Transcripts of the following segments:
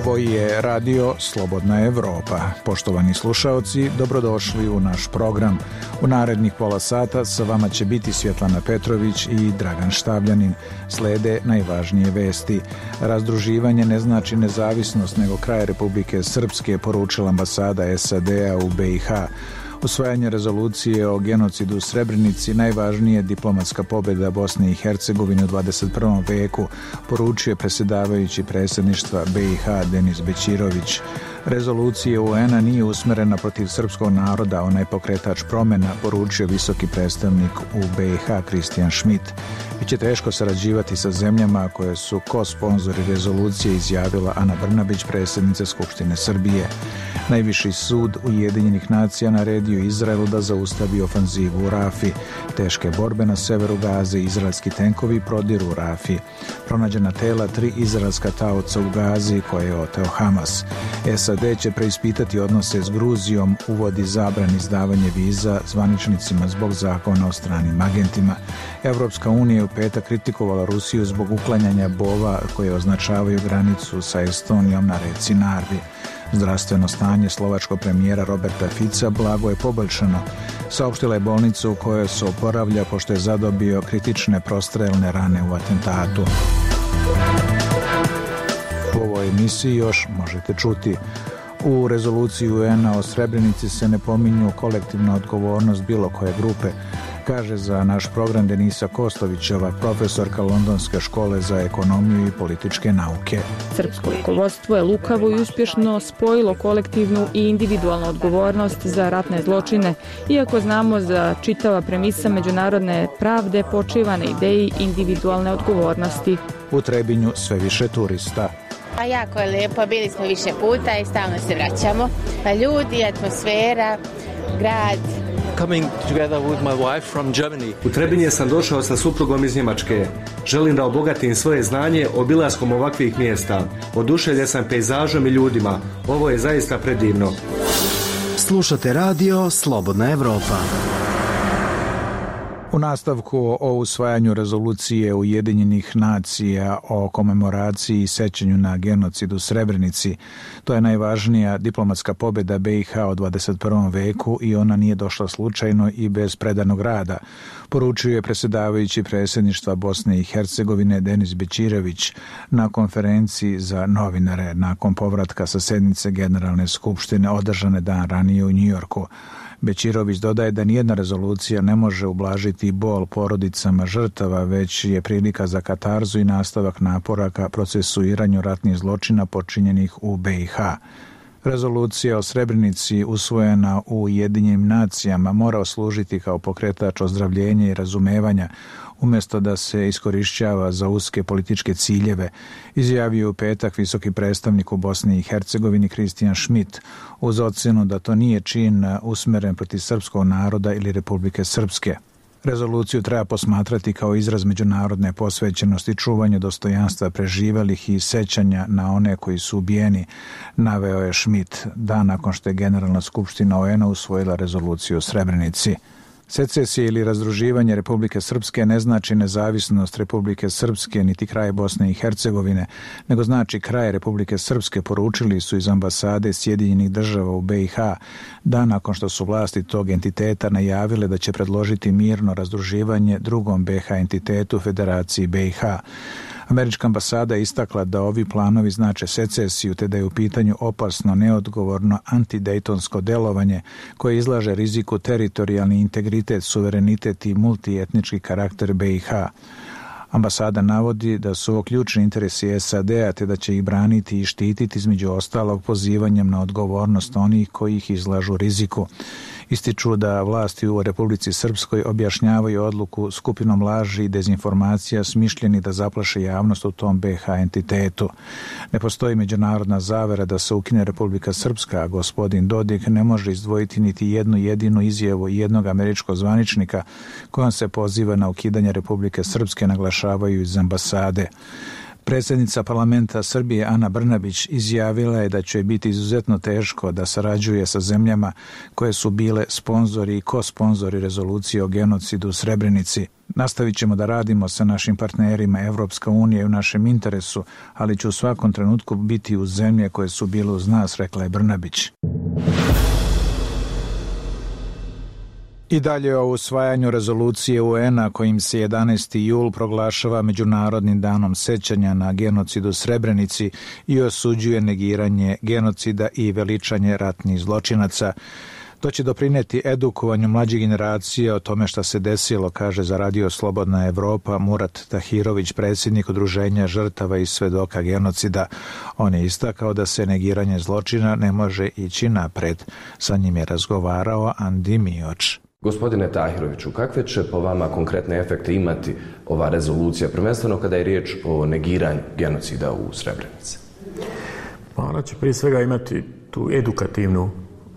Ovo je radio Slobodna Evropa. Poštovani slušaoci, dobrodošli u naš program. U narednih pola sata sa vama će biti Svjetlana Petrović i Dragan Štabljanin. Slede najvažnije vesti. Razdruživanje ne znači nezavisnost, nego kraj Republike Srpske, poručila ambasada SAD-a u BiH. Usvajanje rezolucije o genocidu u Srebrenici najvažnija diplomatska pobjeda Bosne i Hercegovine u 21. veku, poručio predsjedavajući predsjedništva BiH Denis Bećirović. Rezolucija UN-a nije usmjerena protiv srpskog naroda, ona je pokretač promjena, poručio visoki predstavnik u BiH Kristijan Schmidt. Biće teško sarađivati sa zemljama koje su ko-sponzori rezolucije, izjavila Ana Brnabić, predsjednica Skupštine Srbije. Najviši sud Ujedinjenih nacija naredio Izraelu da zaustavi ofanzivu u Rafi. Teške borbe na severu Gaze, izraelski tenkovi prodiru u Rafi. Pronađena tela 3 izraelska taoca u Gazi koje je oteo Hamas. SAD će preispitati odnose s Gruzijom, uvodi zabran izdavanje viza zvaničnicima zbog zakona o stranim agentima. Evropska unija je u petak kritikovala Rusiju zbog uklanjanja bova koje označavaju granicu sa Estonijom na reci Narvi. Zdravstveno stanje slovačkog premijera Roberta Fica blago je poboljšano. Saopštila je bolnicu u kojoj se oporavlja pošto je zadobio kritične prostrelne rane u atentatu. U ovoj emisiji još možete čuti: u rezoluciji UN-a o Srebrenici se ne pominju kolektivna odgovornost bilo koje grupe, kaže za naš program Denisa Kostovićeva, profesorka Londonske škole za ekonomiju i političke nauke. Srpsko rukovodstvo je lukavo i uspješno spojilo kolektivnu i individualnu odgovornost za ratne zločine, iako znamo da čitava premisa međunarodne pravde počiva na ideji individualne odgovornosti. U Trebinju sve više turista. A jako je lijepo, bili smo više puta i stalno se vraćamo. Ljudi, atmosfera, grad. Coming together with my wife from Germany. U Trebinje sam došao sa suprugom iz Njemačke. Želim da obogatim svoje znanje obilaskom ovakvih mjesta. Oduševljen sam pejzažom i ljudima. Ovo je zaista predivno. Slušate radio Slobodna Evropa. U nastavku o usvajanju rezolucije Ujedinjenih nacija o komemoraciji i sećanju na genocid u Srebrenici, to je najvažnija diplomatska pobjeda BiH u 21. veku i ona nije došla slučajno i bez predanog rada, poručuje predsjedavajući predsjedništva Bosne i Hercegovine Denis Bećirović na konferenciji za novinare nakon povratka sa sjednice Generalne skupštine održane dan ranije u Njujorku. Bećirović dodaje da nijedna rezolucija ne može ublažiti bol porodicama žrtava, već je prilika za katarzu i nastavak napora ka procesuiranju ratnih zločina počinjenih u BiH. Rezolucija o Srebrenici usvojena u Ujedinjenim nacijama mora služiti kao pokretač ozdravljenja i razumevanja, umjesto da se iskorišćava za uske političke ciljeve, izjavio u petak visoki predstavnik u Bosni i Hercegovini Kristijan Schmidt, uz ocjenu da to nije čin usmjeren protiv srpskog naroda ili Republike Srpske. Rezoluciju treba posmatrati kao izraz međunarodne posvećenosti čuvanju dostojanstva preživelih i sećanja na one koji su ubijeni, naveo je Schmidt dan nakon što je Generalna skupština UN-a usvojila rezoluciju o Srebrenici. Secesija ili razdruživanje Republike Srpske ne znači nezavisnost Republike Srpske niti kraj Bosne i Hercegovine, nego znači kraj Republike Srpske, poručili su iz ambasade Sjedinjenih država u BiH dan nakon što su vlasti tog entiteta najavile da će predložiti mirno razdruživanje drugom BiH entitetu Federaciji BiH. Američka ambasada je istakla da ovi planovi znače secesiju, te da je u pitanju opasno, neodgovorno antidejtonsko delovanje koje izlaže riziku teritorijalni integritet, suverenitet i multietnički karakter BiH. Ambasada navodi da su ovo ključni interesi SAD-a, te da će ih braniti i štititi između ostalog pozivanjem na odgovornost onih koji ih izlažu riziku. Ističu da vlasti u Republici Srpskoj objašnjavaju odluku skupinom laži i dezinformacija smišljeni da zaplaše javnost u tom BiH entitetu. Ne postoji međunarodna zavera da se ukine Republika Srpska, a gospodin Dodik ne može izdvojiti niti jednu jedinu izjavu jednog američkog zvaničnika kojom se poziva na ukidanje Republike Srpske, naglašavaju iz ambasade. Predsjednica parlamenta Srbije Ana Brnabić izjavila je da će biti izuzetno teško da sarađuje sa zemljama koje su bile sponzori i ko-sponzori rezolucije o genocidu u Srebrenici. Nastavit ćemo da radimo sa našim partnerima. Evropska unija je u našem interesu, ali će u svakom trenutku biti uz zemlje koje su bile uz nas, rekla je Brnabić. I dalje o usvajanju rezolucije UN-a kojim se 11. jul proglašava Međunarodnim danom sećanja na genocid u Srebrenici i osuđuje negiranje genocida i veličanje ratnih zločinaca. To će doprineti edukovanju mlađe generacije o tome šta se desilo, kaže za Radio Slobodna Evropa Murat Tahirović, predsjednik Udruženja žrtava i svedoka genocida. On je istakao da se negiranje zločina ne može ići napred. Sa njim je razgovarao Andi Mioč. Gospodine Tahiroviću, kakve će po vama konkretne efekte imati ova rezolucija, prvenstveno kada je riječ o negiranju genocida u Srebrenici? Ona će prije svega imati tu edukativnu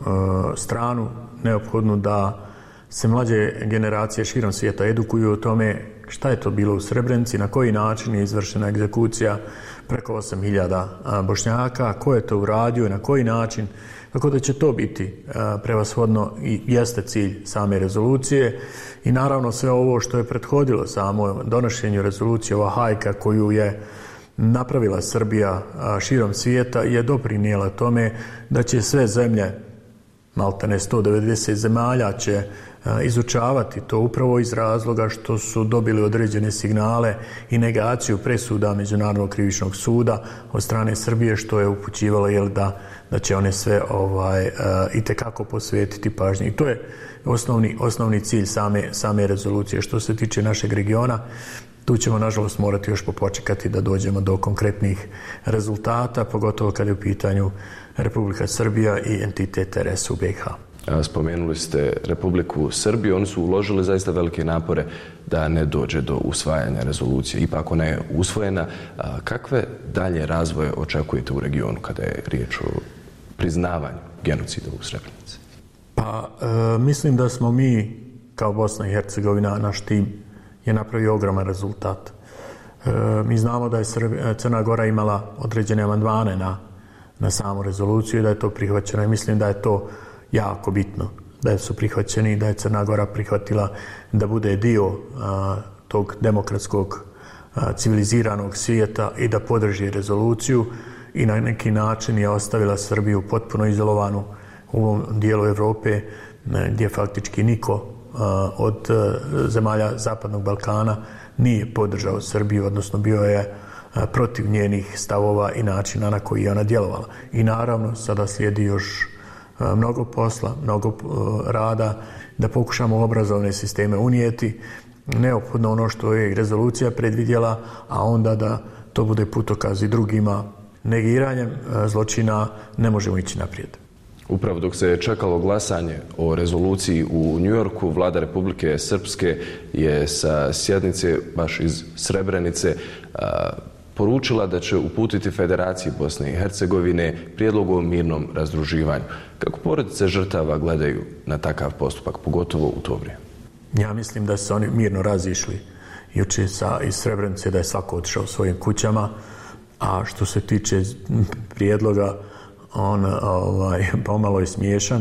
stranu, neophodnu da se mlađe generacije širom svijeta edukuju o tome šta je to bilo u Srebrenici, na koji način je izvršena egzekucija preko 8.000 Bošnjaka, ko je to uradio i na koji način. Tako da će to biti prevashodno i jeste cilj same rezolucije i naravno sve ovo što je prethodilo samo donošenju rezolucije, ova hajka koju je napravila Srbija širom svijeta je doprinijela tome da će sve zemlje, maltene 190 zemalja, će izučavati to upravo iz razloga što su dobili određene signale i negaciju presuda Međunarodnog krivičnog suda od strane Srbije, što je upućivalo da će one sve itekako posvetiti pažnje. I to je osnovni cilj same rezolucije. Što se tiče našeg regiona, tu ćemo nažalost morati još počekati da dođemo do konkretnih rezultata, pogotovo kada je u pitanju Republika Srbija i entitet RS u BiH. Spomenuli ste Republiku Srbiju, oni su uložili zaista velike napore da ne dođe do usvajanja rezolucije. Ipak ona je usvojena. Kakve dalje razvoje očekujete u regionu kada je riječ o priznavanju genocida u Srebrenici? Pa, mislim da smo mi kao Bosna i Hercegovina, naš tim je napravio ogroman rezultat. Mi znamo da je Crna Gora imala određene amandmane na samu rezoluciju i da je to prihvaćeno i mislim da je to jako bitno da su prihvaćeni i da je Crna Gora prihvatila da bude dio tog demokratskog civiliziranog svijeta i da podrži rezoluciju i na neki način je ostavila Srbiju potpuno izolovanu u ovom dijelu Evrope gdje faktički niko od zemalja Zapadnog Balkana nije podržao Srbiju, odnosno bio je protiv njenih stavova i načina na koji je ona djelovala. I naravno sada slijedi još mnogo posla, mnogo rada da pokušamo obrazovne sisteme unijeti, neophodno ono što je rezolucija predvidjela, a onda da to bude putokaz i drugima. Negiranjem zločina ne možemo ići naprijed. Upravo dok se čekalo glasanje o rezoluciji u Njujorku, vlada Republike Srpske je sa sjednice baš iz Srebrenice poručila da će uputiti Federaciji Bosne i Hercegovine prijedlog o mirnom razdruživanju. Kako porodice žrtava gledaju na takav postupak, pogotovo u to vrijeme? Ja mislim da su oni mirno razišli jučer iz Srebrenice, da je svako otišao svojim kućama, a što se tiče prijedloga, on pomalo je smiješan,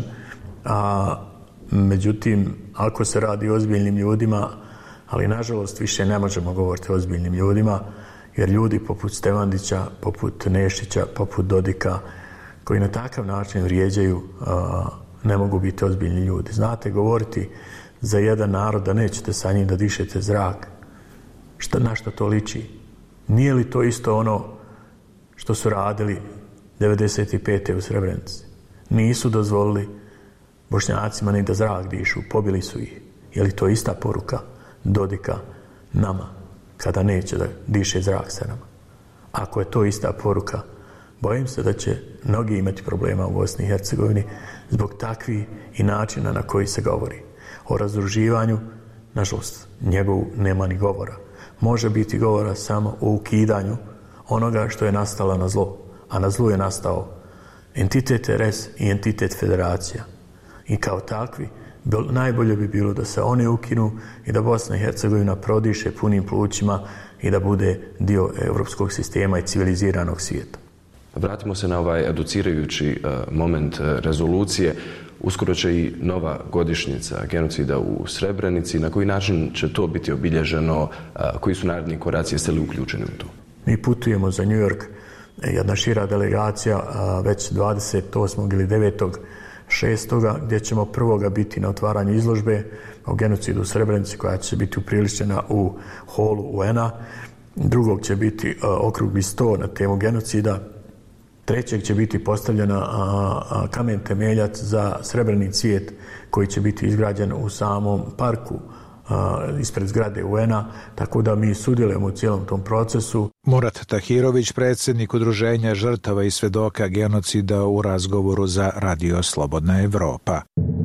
međutim, ako se radi o ozbiljnim ljudima, ali nažalost više ne možemo govoriti o ozbiljnim ljudima, jer ljudi poput Stevandića, poput Nešića, poput Dodika, koji na takav način vrijeđaju, ne mogu biti ozbiljni ljudi. Znate, govoriti za jedan narod da nećete sa njim da dišete zrak, na što to liči? Nije li to isto ono što su radili 1995. u Srebrenici? Nisu dozvolili Bošnjacima ni da zrak dišu, pobili su ih. Je li to ista poruka Dodika nama, kada neće da diše zrak sa nama? Ako je to ista poruka, bojim se da će mnogi imati problema u Bosni i Hercegovini zbog takvih i načina na koji se govori. O razdruživanju, nažalost, njegovu nema ni govora. Može biti govora samo o ukidanju onoga što je nastalo na zlo, a na zlu je nastao entitet RS i entitet Federacija. I kao takvi, najbolje bi bilo da se oni ukinu i da Bosna i Hercegovina prodiše punim plućima i da bude dio europskog sistema i civiliziranog svijeta. Vratimo se na ovaj educirajući moment rezolucije. Uskoro će i nova godišnjica genocida u Srebrenici. Na koji način će to biti obilježeno? Koji su naredni koraci? Jeste li uključeni u to? Mi putujemo za New York, jedna šira delegacija, već 28. ili 9.6. gdje ćemo prvoga biti na otvaranju izložbe o genocidu u Srebrenici koja će biti upriličena u holu UN-a. Drugog će biti okrugli sto na temu genocida. Trećeg će biti postavljena kamen temeljac za srebrni cvijet koji će biti izgrađen u samom parku ispred zgrade UN-a, tako da mi sudjelujemo u cijelom tom procesu. Murat Tahirović, predsjednik Udruženja žrtava i svedoka genocida, u razgovoru za Radio Slobodna Evropa.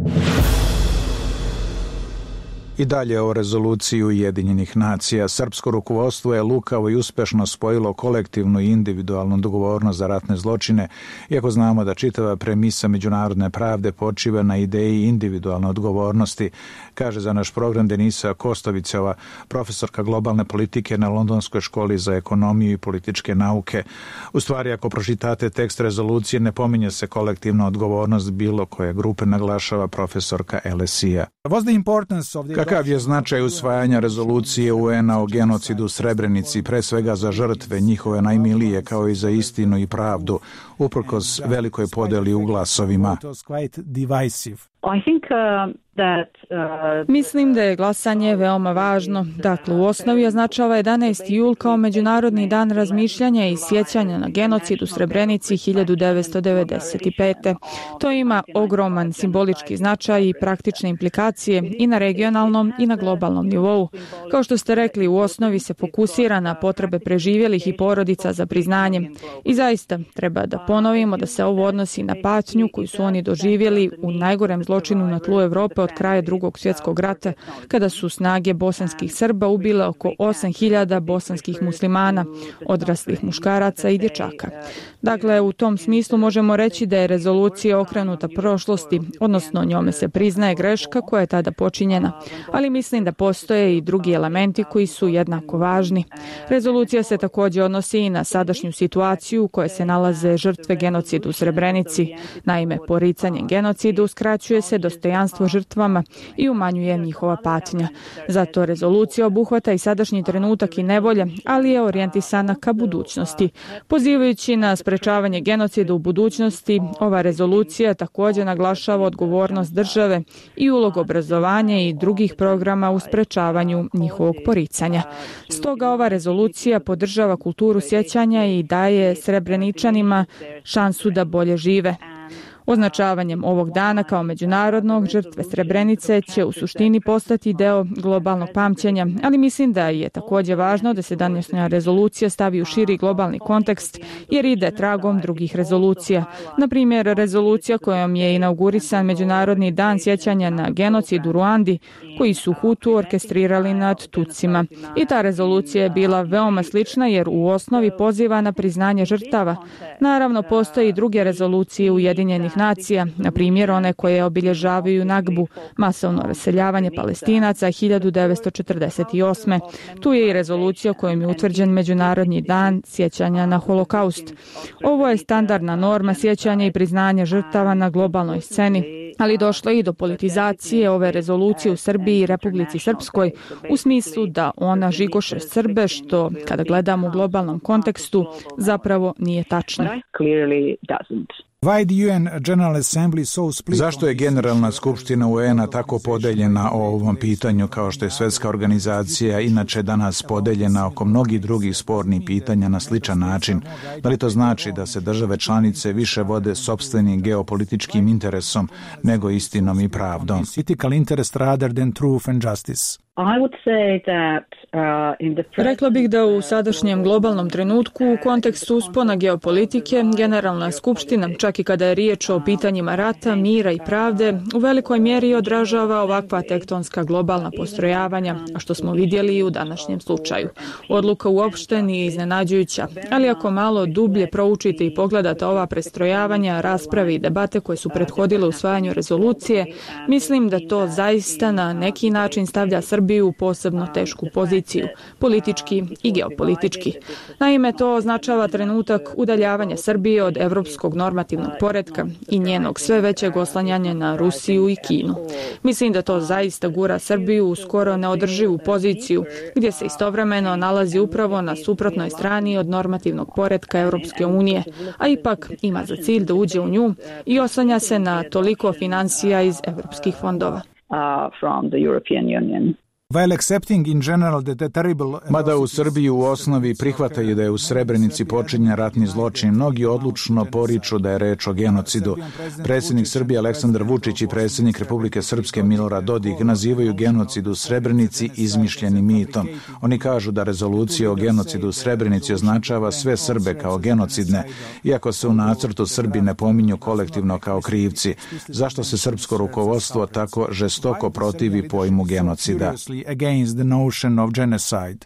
I dalje o rezoluciji Ujedinjenih nacija. Srpsko rukovodstvo je lukavo i uspešno spojilo kolektivnu i individualnu odgovornost za ratne zločine, iako znamo da čitava premisa međunarodne pravde počiva na ideji individualne odgovornosti, kaže za naš program Denisa Kostovicova, profesorka globalne politike na Londonskoj školi za ekonomiju i političke nauke. U stvari, ako pročitate tekst rezolucije, ne pominje se kolektivna odgovornost bilo koje grupe, naglašava profesorka Elesija. Kakav je značaj usvajanja rezolucije UN-a o genocidu u Srebrenici, pre svega za žrtve, njihove najmilije, kao i za istinu i pravdu, uprkos velikoj podeli u glasovima? Mislim da je glasanje veoma važno. Dakle, u osnovi označava 11. jul kao Međunarodni dan razmišljanja i sjećanja na genocid u Srebrenici 1995. To ima ogroman simbolički značaj i praktične implikacije i na regionalnom i na globalnom nivou. Kao što ste rekli, u osnovi se fokusira na potrebe preživjelih i porodica za priznanjem. I zaista treba da ponovimo da se ovo odnosi na patnju koju su oni doživjeli u najgorem zločinu na tlu Evrope od kraja Drugog svjetskog rata, kada su snage bosanskih Srba ubile oko 8.000 bosanskih muslimana, odraslih muškaraca i dječaka. Dakle, u tom smislu možemo reći da je rezolucija okrenuta prošlosti, odnosno njome se priznaje greška koja je tada počinjena, ali mislim da postoje i drugi elementi koji su jednako važni. Rezolucija se također odnosi i na sadašnju situaciju u kojoj se nalaze žrtve genocida u Srebrenici. Naime, poricanjem genocida uskraćuje se dostojanstvo žrtvama i umanjuje njihova patnja. Zato rezolucija obuhvata i sadašnji trenutak i nevolje, ali je orijentisana ka budućnosti. Pozivajući na sprečavanje genocida u budućnosti, ova rezolucija također naglašava odgovornost države i ulogu obrazovanja i drugih programa u sprečavanju njihovog poricanja. Stoga ova rezolucija podržava kulturu sjećanja i daje Srebreničanima šansu da bolje žive. Označavanjem ovog dana kao međunarodnog, žrtve Srebrenice će u suštini postati deo globalnog pamćenja, ali mislim da je također važno da se današnja rezolucija stavi u širi globalni kontekst jer ide tragom drugih rezolucija. Na primjer, rezolucija kojom je inaugurisan Međunarodni dan sjećanja na genocid u Ruandi, koji su Hutu orkestrirali nad Tutsima. I ta rezolucija je bila veoma slična jer u osnovi poziva na priznanje žrtava. Naravno, postoje i druge rezolucije Ujedinjenih nacija, na primjer one koje obilježavaju Nagbu, masovno raseljavanje Palestinaca 1948. Tu je i rezolucija kojom je utvrđen Međunarodni dan sjećanja na holokaust. Ovo je standardna norma sjećanja i priznanja žrtava na globalnoj sceni, ali došlo je i do politizacije ove rezolucije u Srbiji i Republici Srpskoj u smislu da ona žigoše Srbe, što, kada gledamo u globalnom kontekstu, zapravo nije tačno. Zašto je Generalna skupština UN-a tako podeljena o ovom pitanju, kao što je Svjetska organizacija inače danas podeljena oko mnogih drugih spornih pitanja na sličan način? Da li to znači da se države članice više vode sopstvenim geopolitičkim interesom nego istinom i pravdom? Rekla bih da u sadašnjem globalnom trenutku u kontekstu uspona geopolitike Generalna skupština, čak i kada je riječ o pitanjima rata, mira i pravde, u velikoj mjeri odražava ovakva tektonska globalna postrojavanja, a što smo vidjeli i u današnjem slučaju. Odluka uopšte nije iznenađujuća, ali ako malo dublje proučite i pogledate ova prestrojavanja, rasprave i debate koje su prethodile usvajanju rezolucije, mislim da to zaista na neki način stavlja Srbiju Srbiju u posebno tešku poziciju, politički i geopolitički. Naime, to označava trenutak udaljavanja Srbije od evropskog normativnog poretka i njenog sve većeg oslanjanja na Rusiju i Kinu. Mislim da to zaista gura Srbiju u skoro neodrživu poziciju, gdje se istovremeno nalazi upravo na suprotnoj strani od normativnog poretka Europske unije, a ipak ima za cilj da uđe u nju i oslanja se na toliko financija iz evropskih fondova. Mada u Srbiji u osnovi prihvataju da je u Srebrenici počinjen ratni zločin, mnogi odlučno poriču da je reč o genocidu. Predsjednik Srbije Aleksandar Vučić i predsjednik Republike Srpske Milorad Dodik nazivaju genocid u Srebrenici izmišljenim mitom. Oni kažu da rezolucija o genocidu u Srebrenici označava sve Srbe kao genocidne, iako se u nacrtu Srbi ne pominju kolektivno kao krivci. Zašto se srpsko rukovodstvo tako žestoko protivi pojmu genocida? Against the notion of genocide.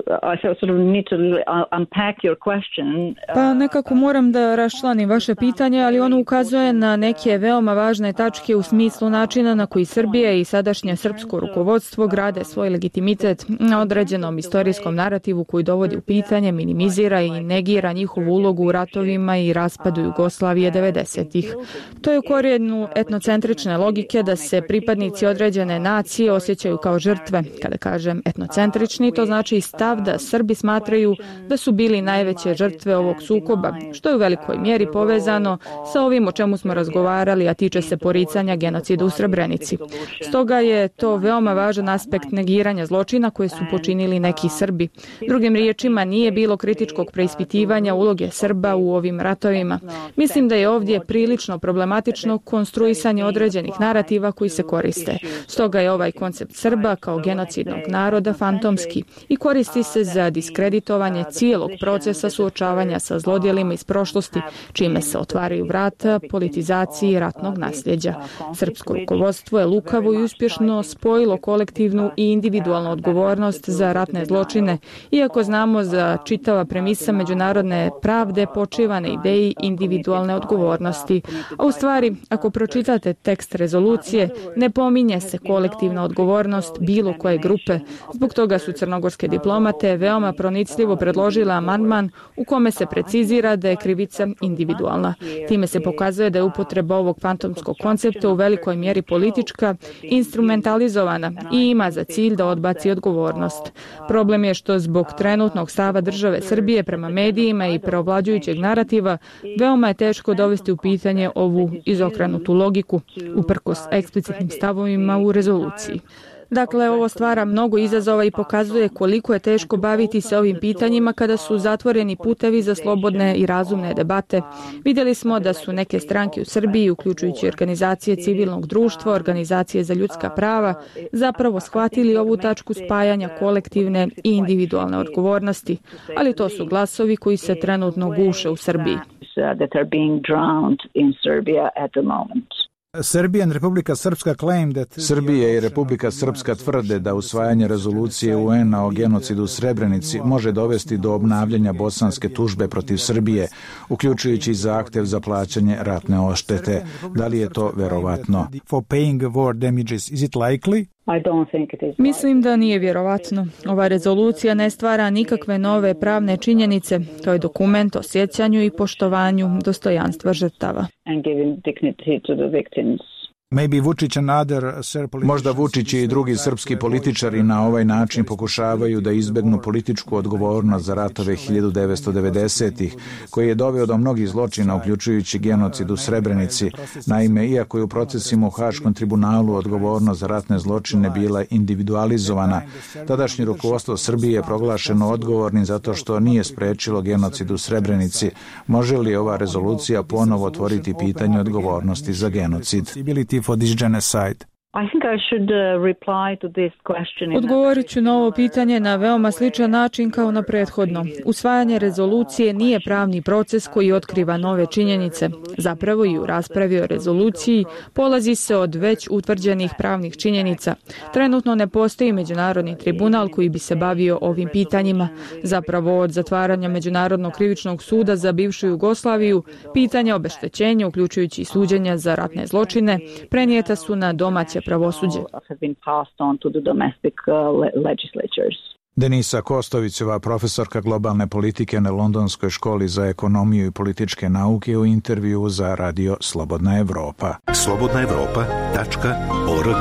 Pa nekako moram da raščlanim vaše pitanje, ali ono ukazuje na neke veoma važne tačke u smislu načina na koji Srbija i sadašnje srpsko rukovodstvo grade svoj legitimitet na određenom istorijskom narativu koji dovodi u pitanje, minimizira i negira njihovu ulogu u ratovima i raspadu Jugoslavije 90-ih. To je u korijenu etnocentrične logike da se pripadnici određene nacije osjećaju kao žrtve. Kada kažem etnocentrični, to znači stav da Srbi smatraju da su bili najveće žrtve ovog sukoba, što je u velikoj mjeri povezano sa ovim o čemu smo razgovarali, a tiče se poricanja genocida u Srebrenici. Stoga je to veoma važan aspekt negiranja zločina koje su počinili neki Srbi. Drugim riječima, nije bilo kritičkog preispitivanja uloge Srba u ovim ratovima. Mislim da je ovdje prilično problematično konstruisanje određenih narativa koji se koriste. Stoga je ovaj koncept Srba kao genocidnog naroda fantomski i koristi se za diskreditovanje cijelog procesa suočavanja sa zlodjelima iz prošlosti, čime se otvaraju vrata politizaciji ratnog nasljeđa. Srpsko rukovodstvo je lukavo i uspješno spojilo kolektivnu i individualnu odgovornost za ratne zločine, iako znamo za čitava premisa međunarodne pravde počiva na ideji individualne odgovornosti. A u stvari, ako pročitate tekst rezolucije, ne pominje se kolektivna odgovornost bilo koje grupe. Zbog toga su crnogorske diplomate veoma pronicljivo predložile amandman u kome se precizira da je krivica individualna. Time se pokazuje da je upotreba ovog fantomskog koncepta u velikoj mjeri politička, instrumentalizovana i ima za cilj da odbaci odgovornost. Problem je što zbog trenutnog stava države Srbije prema medijima i preovlađujućeg narativa veoma je teško dovesti u pitanje ovu izokrenutu logiku, uprkos eksplicitnim stavovima u rezoluciji. Dakle, ovo stvara mnogo izazova i pokazuje koliko je teško baviti se ovim pitanjima kada su zatvoreni putevi za slobodne i razumne debate. Vidjeli smo da su neke stranke u Srbiji, uključujući organizacije civilnog društva, organizacije za ljudska prava, zapravo shvatili ovu tačku spajanja kolektivne i individualne odgovornosti, ali to su glasovi koji se trenutno guše u Srbiji. Srbija i Republika Srpska tvrde da usvajanje rezolucije UN-a o genocidu u Srebrenici može dovesti do obnavljanja bosanske tužbe protiv Srbije, uključujući zahtjev za plaćanje ratne odštete. Da li je to verovatno? Mislim da nije vjerovatno. Ova rezolucija ne stvara nikakve nove pravne činjenice. To je dokument o sjećanju i poštovanju dostojanstva žrtava. Možda Vučić i drugi srpski političari na ovaj način pokušavaju da izbegnu političku odgovornost za ratove 1990-ih, koji je doveo do mnogih zločina, uključujući genocid u Srebrenici. Naime, iako je u procesima u Haškom tribunalu odgovornost za ratne zločine bila individualizovana, tadašnje rukovodstvo Srbije je proglašeno odgovornim zato što nije sprečilo genocid u Srebrenici. Može li ova rezolucija ponovo otvoriti pitanje odgovornosti za genocid? For this genocide. Odgovorit ću na ovo pitanje na veoma sličan način kao na prethodno. Usvajanje rezolucije nije pravni proces koji otkriva nove činjenice. Zapravo i u raspravi o rezoluciji polazi se od već utvrđenih pravnih činjenica. Trenutno ne postoji međunarodni tribunal koji bi se bavio ovim pitanjima. Zapravo od zatvaranja Međunarodnog krivičnog suda za bivšu Jugoslaviju, pitanja obeštećenja, uključujući i suđenja za ratne zločine, prenijeta su na domaće pravosuđe. Denisa Kostovicova, profesorka globalne politike na Londonskoj školi za ekonomiju i političke nauke, u intervju za radio Slobodna Evropa. slobodnaevropa.org.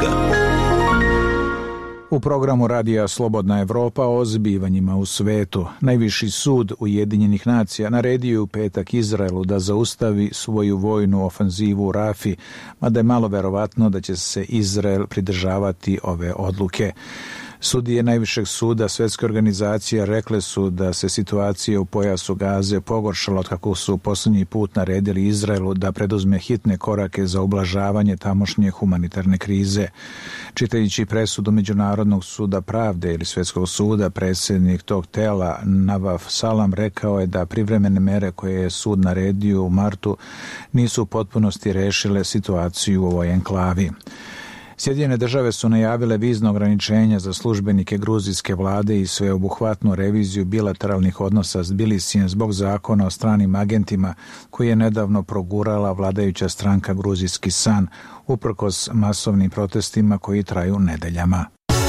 U programu radija Slobodna Evropa o zbivanjima u svetu. Najviši sud Ujedinjenih nacija naredio u petak Izraelu da zaustavi svoju vojnu ofanzivu u Rafi, mada je malo verovatno da će se Izrael pridržavati ove odluke. Sudije najvišeg suda Svjetske organizacije rekle su da se situacija u pojasu Gaze pogoršala od kako su posljednji put naredili Izraelu da preduzme hitne korake za ublažavanje tamošnje humanitarne krize. Čitajući presudu Međunarodnog suda pravde ili Svjetskog suda, predsjednik tog tela Navaf Salam rekao je da privremene mere koje je sud naredio u martu nisu u potpunosti rešile situaciju u ovoj enklavi. Sjedinjene države su najavile vizno ograničenja za službenike gruzijske vlade i sveobuhvatnu reviziju bilateralnih odnosa s Tbilisijem zbog zakona o stranim agentima koji je nedavno progurala vladajuća stranka Gruzijski san, uprkos masovnim protestima koji traju nedeljama.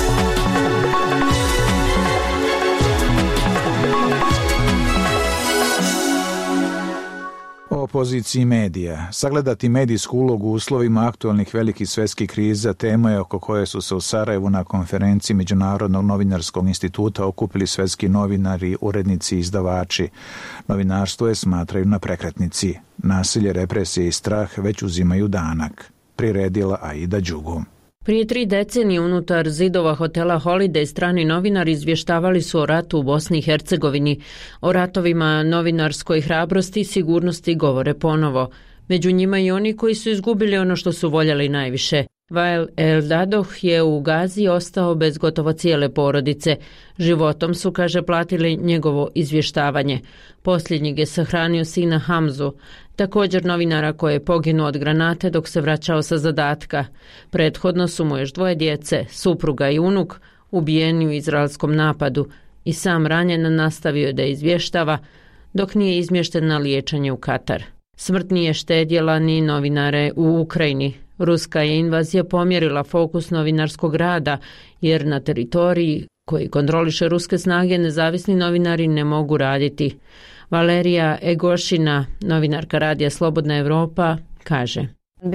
O poziciji medija. Sagledati medijsku ulogu u uslovima aktualnih velikih svjetskih kriza tema je oko koje su se u Sarajevu na konferenciji Međunarodnog novinarskog instituta okupili svjetski novinari, urednici i izdavači. Novinarstvo je smatraju na prekretnici. Nasilje, represije i strah već uzimaju danak. Priredila Aida Đugu. Prije 3 decenije unutar zidova hotela Holiday strani novinari izvještavali su o ratu u Bosni i Hercegovini. O ratovima novinarskoj hrabrosti i sigurnosti govore ponovo. Među njima i oni koji su izgubili ono što su voljeli najviše. Vael Eldadoh je u Gazi ostao bez gotovo cijele porodice. Životom su, kaže, platili njegovo izvještavanje. Posljednjeg je sahranio sina Hamzu, također novinara koji je poginuo od granate dok se vraćao sa zadatka. Prethodno su mu još 2 djece, supruga i unuk, ubijeni u izraelskom napadu i sam ranjen nastavio da izvještava dok nije izmješten na liječenje u Katar. Smrt nije štedjela ni novinare u Ukrajini. Ruska je invazija pomjerila fokus novinarskog rada, jer na teritoriji koji kontroliše ruske snage nezavisni novinari ne mogu raditi. Valerija Egošina, novinarka radija Slobodna Evropa, kaže: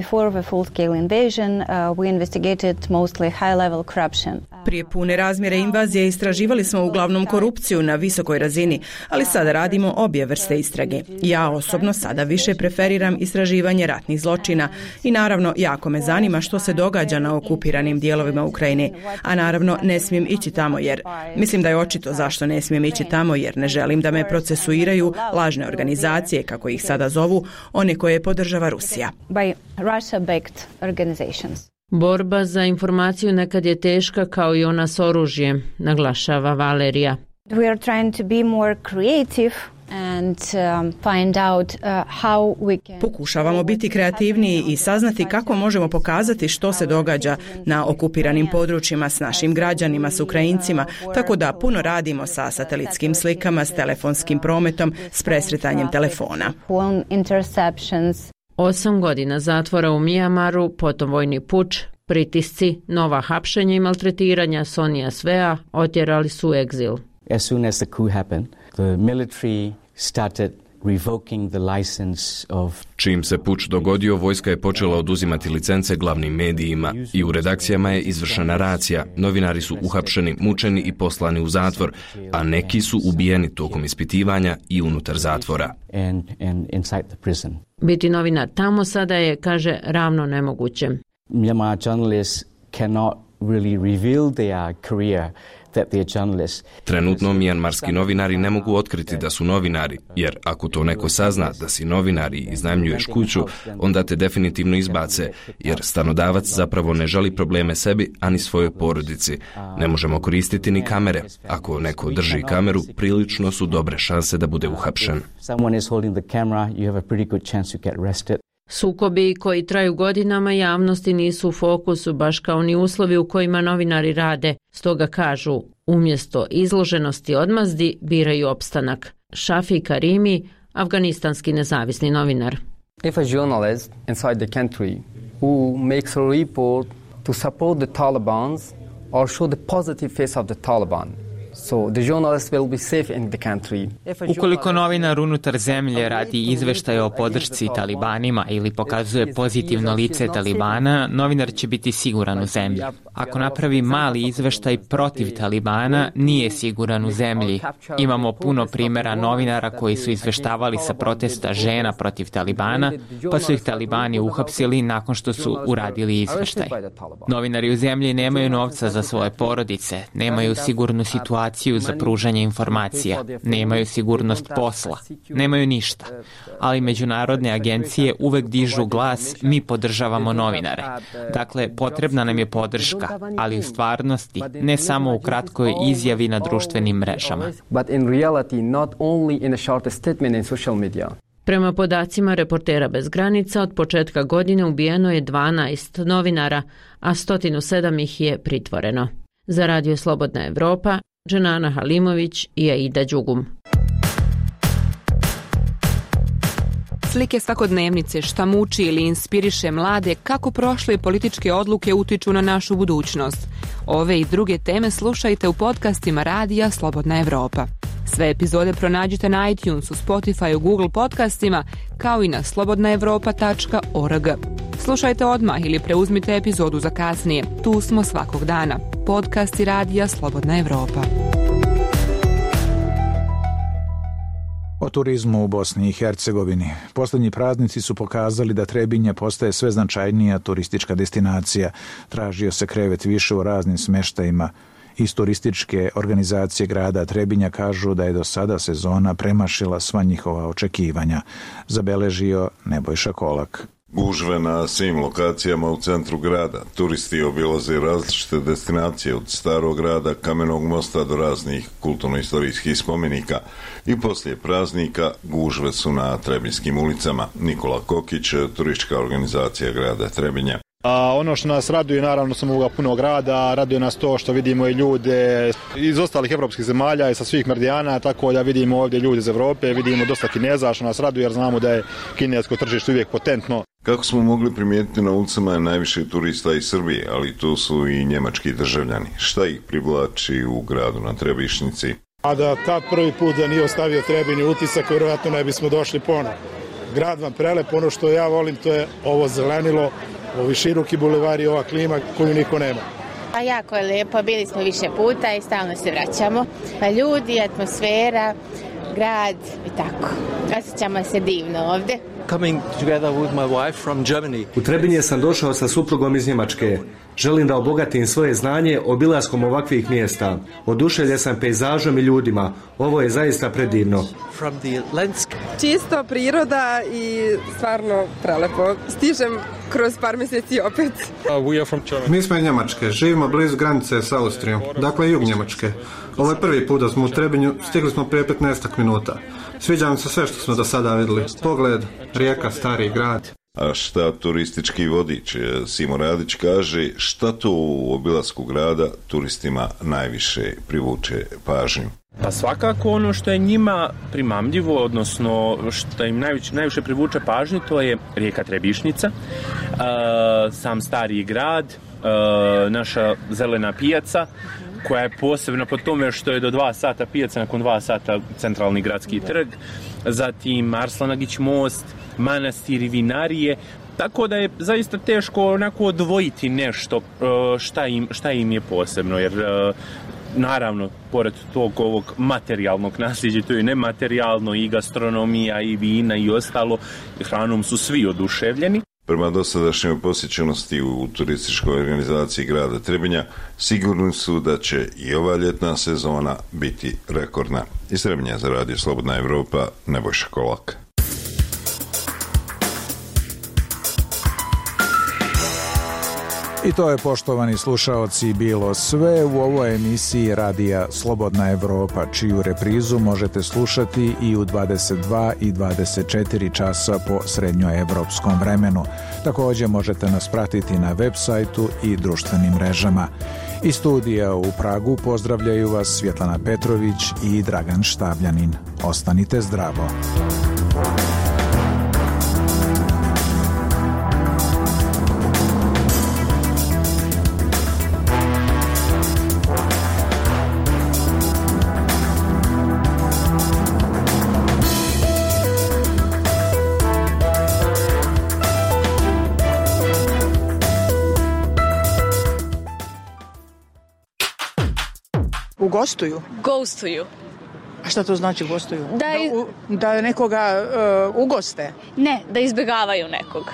Prije pune razmjere invazije istraživali smo uglavnom korupciju na visokoj razini, ali sada radimo obje vrste istrage. Ja osobno sada više preferiram istraživanje ratnih zločina i naravno jako me zanima što se događa na okupiranim dijelovima Ukrajine, a naravno ne smijem ići tamo jer mislim da je očito zašto ne smijem ići tamo, jer ne želim da me procesuiraju lažne organizacije, kako ih sada zovu, one koje podržava Rusija. Russia-backed organizations. Borba za informaciju nekad je teška kao i ona s oružjem, naglašava Valerija. We are trying to be more creative and find out how we can... Pokušavamo biti kreativniji i saznati kako možemo pokazati što se događa na okupiranim područjima s našim građanima, s Ukrajincima, tako da puno radimo sa satelitskim slikama, s telefonskim prometom, s presretanjem telefona. 8 godina zatvora u Mijamaru, potom vojni puč, pritisci, nova hapšenja i maltretiranja Sonija Svea otjerali su u egzil. As soon as the coup happened, the military started revoking the license of... Čim se puč dogodio, vojska je počela oduzimati licence glavnim medijima i u redakcijama je izvršena racija. Novinari su uhapšeni, mučeni i poslani u zatvor, a neki su ubijeni tokom ispitivanja i unutar zatvora. And inside the prison. Biti novinar tamo sada je, kaže, ravno nemoguće. Myanmar journalists cannot really reveal their career. Trenutno mijanmarski novinari ne mogu otkriti da su novinari, jer ako to neko sazna da si novinar i iznajmljuješ kuću, onda te definitivno izbace, jer stanodavac zapravo ne želi probleme sebi, ani svojoj porodici. Ne možemo koristiti ni kamere. Ako neko drži kameru, prilično su dobre šanse da bude uhapšen. Sukobi koji traju godinama javnosti nisu u fokusu, baš kao ni uslovi u kojima novinari rade. Stoga kažu, umjesto izloženosti odmazdi biraju opstanak. Šafi Karimi, afganistanski nezavisni novinar. If a journalist inside the country who makes a report to support the Talibans or show the positive face of the Taliban. So the journalists will be safe in the country. Ukoliko novinar unutar zemlje radi izveštaje o podršci talibanima ili pokazuje pozitivno lice talibana, novinar će biti siguran u zemlji. Ako napravi mali izveštaj protiv talibana, nije siguran u zemlji. Imamo puno primjera novinara koji su izveštavali sa protesta žena protiv talibana, pa su ih talibani uhapsili nakon što su uradili izveštaj. Novinari u zemlji nemaju novca za svoje porodice, nemaju sigurnu situaciju za pružanje informacija, nemaju sigurnost posla, nemaju ništa. Ali međunarodne agencije uvek dižu glas, mi podržavamo novinare. Dakle, potrebna nam je podrška, ali u stvarnosti, ne samo u kratkoj izjavi na društvenim mrežama. Prema podacima Reportera bez granica, od početka godine ubijeno je 12 novinara, a 107 ih je pritvoreno. Za Radio Slobodna Evropa, Dženana Halimović i Aida Đugum. Slike svakodnevnice, šta muči ili inspiriše mlade, kako prošle političke odluke utiču na našu budućnost. Ove i druge teme slušajte u podcastima Radija Slobodna Evropa. Sve epizode pronađite na iTunesu, Spotify, Google podcastima, kao i na slobodnaevropa.org. Slušajte odmah ili preuzmite epizodu za kasnije. Tu smo svakog dana. Podcasti Radija Slobodna Evropa. O turizmu u Bosni i Hercegovini. Posljednji praznici su pokazali da Trebinje postaje sve značajnija turistička destinacija. Tražio se krevet više u raznim smeštajima. Iz turističke organizacije grada Trebinja kažu da je do sada sezona premašila sva njihova očekivanja. Zabeležio Nebojša Kolak. Gužve na svim lokacijama u centru grada. Turisti obilaze različite destinacije od starog grada, Kamenog mosta do raznih kulturno-istorijskih spomenika. I poslije praznika gužve su na Trebinjskim ulicama. Nikola Kokić, turistička organizacija grada Trebinja. A ono što nas raduje, naravno, sam ovoga punog grada, raduje nas to što vidimo i ljude iz ostalih evropskih zemalja i sa svih meridijana, tako da vidimo ovdje ljude iz Evrope, vidimo dosta Kineza, što nas raduje jer znamo da je kinesko tržište uvijek potentno. Kako smo mogli primijetiti, na ulicama je najviše turista iz Srbije, ali tu su i njemački državljani. Šta ih privlači u gradu na Trebišnici? A da ta prvi put da nije ostavio Trebinju utisak, vjerojatno ne bismo došli ponovo. Grad vam prelep, ono što ja volim to je ovo zelenilo, ovi široki bulevari, ova klima koju niko nema. A jako je lijepo, bili smo više puta i stalno se vraćamo. Ljudi, atmosfera, grad i tako. Osjećamo se divno ovdje. Coming together with my wife from Germany. U Trebinje sam došao sa suprugom iz Njemačke. Želim da obogatim svoje znanje obilaskom ovakvih mjesta. Oduševljen sam pejzažom i ljudima. Ovo je zaista predivno. Čisto priroda i stvarno prelepo. Stižem kroz par mjeseci opet. Mi smo iz Njemačke, živimo blizu granice s Austrijom, dakle jug Njemačke. Ovo je prvi put da smo u Trebinju, stigli smo prije 15 minuta. Sviđa mi se sve što smo do sada vidjeli. Pogled, rijeka, stari grad. A šta turistički vodič Simo Radić kaže, šta to u obilasku grada turistima najviše privuče pažnju? Pa svakako ono što je njima primamljivo, odnosno što im najviše privuče pažnju, to je rijeka Trebišnica, sam stari grad, naša zelena pijaca, koja je posebna po tome što je do 2 sata pijaca, nakon 2 sata centralni gradski trg, zatim Arslanagić most, manastiri, vinarije, tako da je zaista teško onako odvojiti nešto šta im je posebno, jer naravno, pored tog ovog materijalnog nasljeđa, to je nematerijalno i gastronomija i vina i ostalo, hranom su svi oduševljeni. Prema dosadašnjoj posjećenosti u turističkoj organizaciji grada Trebinja, sigurni su da će i ova ljetna sezona biti rekordna. Iz Trebinja za Radio Slobodna Evropa, Nebojša Kolak. I to je, poštovani slušaoci, bilo sve u ovoj emisiji Radija Slobodna Evropa, čiju reprizu možete slušati i u 22 i 24 časa po srednjoevropskom vremenu. Također možete nas pratiti na web sajtu i društvenim mrežama. Iz studija u Pragu pozdravljaju vas Svjetlana Petrović i Dragan Štabljanin. Ostanite zdravo. Ugostuju? Ghostuju. A šta to znači gostuju? Da, da nekoga ugoste? Ne, da izbjegavaju nekog.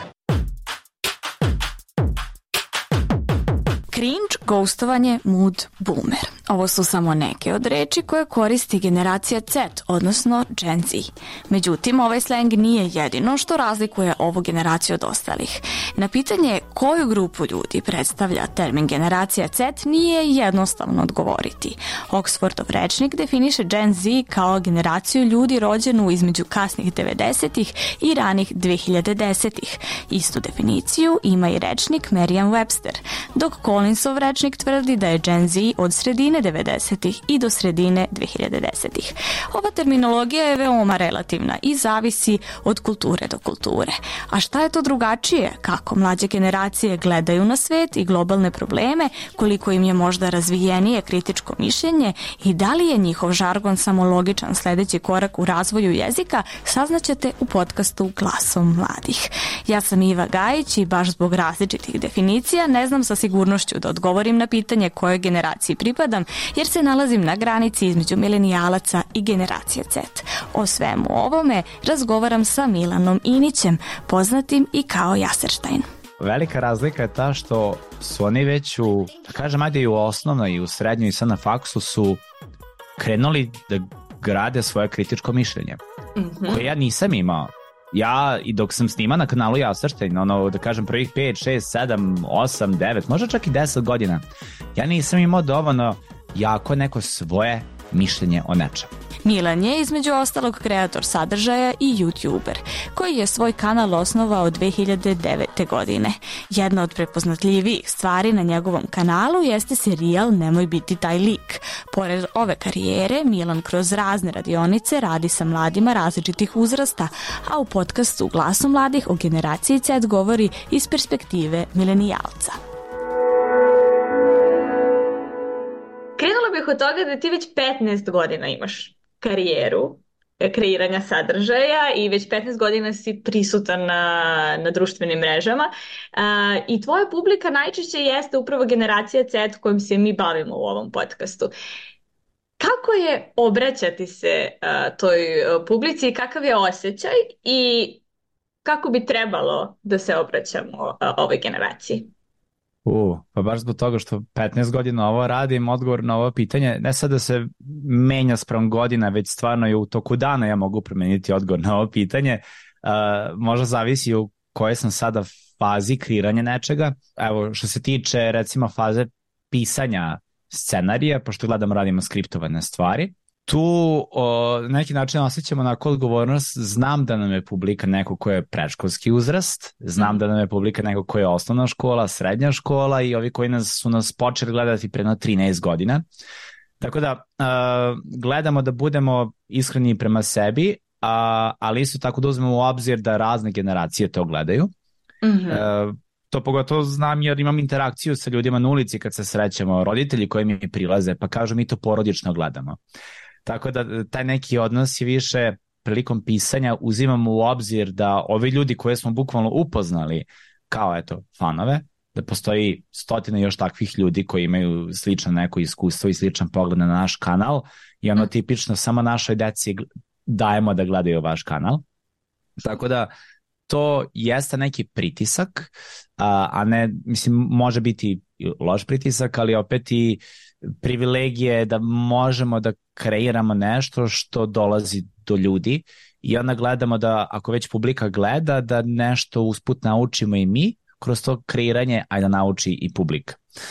Cringe, ghostovanje, mood, boomer. Ovo su samo neke od reči koje koristi generacija Z, odnosno Gen Z. Međutim, ovaj slang nije jedino što razlikuje ovu generaciju od ostalih. Na pitanje koju grupu ljudi predstavlja termin generacija Z nije jednostavno odgovoriti. Oxfordov rečnik definiše Gen Z kao generaciju ljudi rođenu između kasnih 90-ih i ranih 2010-ih. Istu definiciju ima i rečnik Merriam-Webster, dok Collinsov rečnik tvrdi da je Gen Z od sredine 90-ih i do sredine 2010-ih. Ova terminologija je veoma relativna i zavisi od kulture do kulture. A šta je to drugačije? Kako mlađe generacije gledaju na svet i globalne probleme, koliko im je možda razvijenije kritičko mišljenje i da li je njihov žargon samo logičan sljedeći korak u razvoju jezika, saznaćete u podcastu Glasom mladih. Ja sam Iva Gajić i baš zbog različitih definicija ne znam sa sigurnošću da odgovorim na pitanje kojoj generaciji pripadam, jer se nalazim na granici između milenijalaca i generacije Z. O svemu ovome razgovaram sa Milanom Inićem, poznatim i kao Jaserštajn. Velika razlika je ta što su oni već da kažem, ajde i u osnovnoj i u srednjoj i sad na faksu su krenuli da grade svoje kritičko mišljenje, koje ja nisam imao. Ja, i dok sam snima na kanalu Jaserštajn, da kažem prvih 5, 6, 7, 8, 9, možda čak i 10 godina, ja nisam imao dovoljno jako neko svoje mišljenje o nečem. Milan je između ostalog kreator sadržaja i YouTuber, koji je svoj kanal osnovao 2009. godine. Jedna od prepoznatljivijih stvari na njegovom kanalu jeste serijal Nemoj biti taj lik. Pored ove karijere, Milan kroz razne radionice radi sa mladima različitih uzrasta, a u podcastu Glasu mladih o generaciji Z govori iz perspektive milenijalca. Krenula bih od toga da ti već 15 godina imaš karijeru kreiranja sadržaja i već 15 godina si prisutan na društvenim mrežama i tvoja publika najčešće jeste upravo generacija Z kojom se mi bavimo u ovom podcastu. Kako je obraćati se toj publici, kakav je osjećaj i kako bi trebalo da se obraćamo ovoj generaciji? Pa baš zbog toga što 15 godina ovo radim, odgovor na ovo pitanje, ne sad da se menja spram godina, već stvarno je u toku dana ja mogu promeniti odgovor na ovo pitanje. Možda zavisi u kojoj sam sada fazi kreiranja nečega. Evo, što se tiče recimo faze pisanja scenarija, pošto gledamo radimo skriptovane stvari, tu na neki način osjećamo onako odgovornost. Znam da nam je publika neko ko je predškolski uzrast, znam da nam je publika neko ko je osnovna škola, srednja škola i ovi koji su nas počeli gledati pre 13 godina. Tako da gledamo da budemo iskreni prema sebi, ali isto tako da uzmemo u obzir da razne generacije to gledaju. To pogotovo znam jer imam interakciju sa ljudima na ulici kad se srećemo, roditelji koji mi prilaze pa kažu mi to porodično gledamo. Tako da taj neki odnos je više prilikom pisanja uzimamo u obzir da ovi ljudi koje smo bukvalno upoznali kao fanove, da postoji stotine još takvih ljudi koji imaju slično neko iskustvo i sličan pogled na naš kanal i tipično samo našoj deci dajemo da gledaju vaš kanal. Tako da to jeste neki pritisak, a ne, mislim, može biti loš pritisak, ali opet i privilegije da možemo da kreiramo nešto što dolazi do ljudi i onda gledamo da ako već publika gleda da nešto usput naučimo i mi kroz to kreiranje, a da nauči i publika.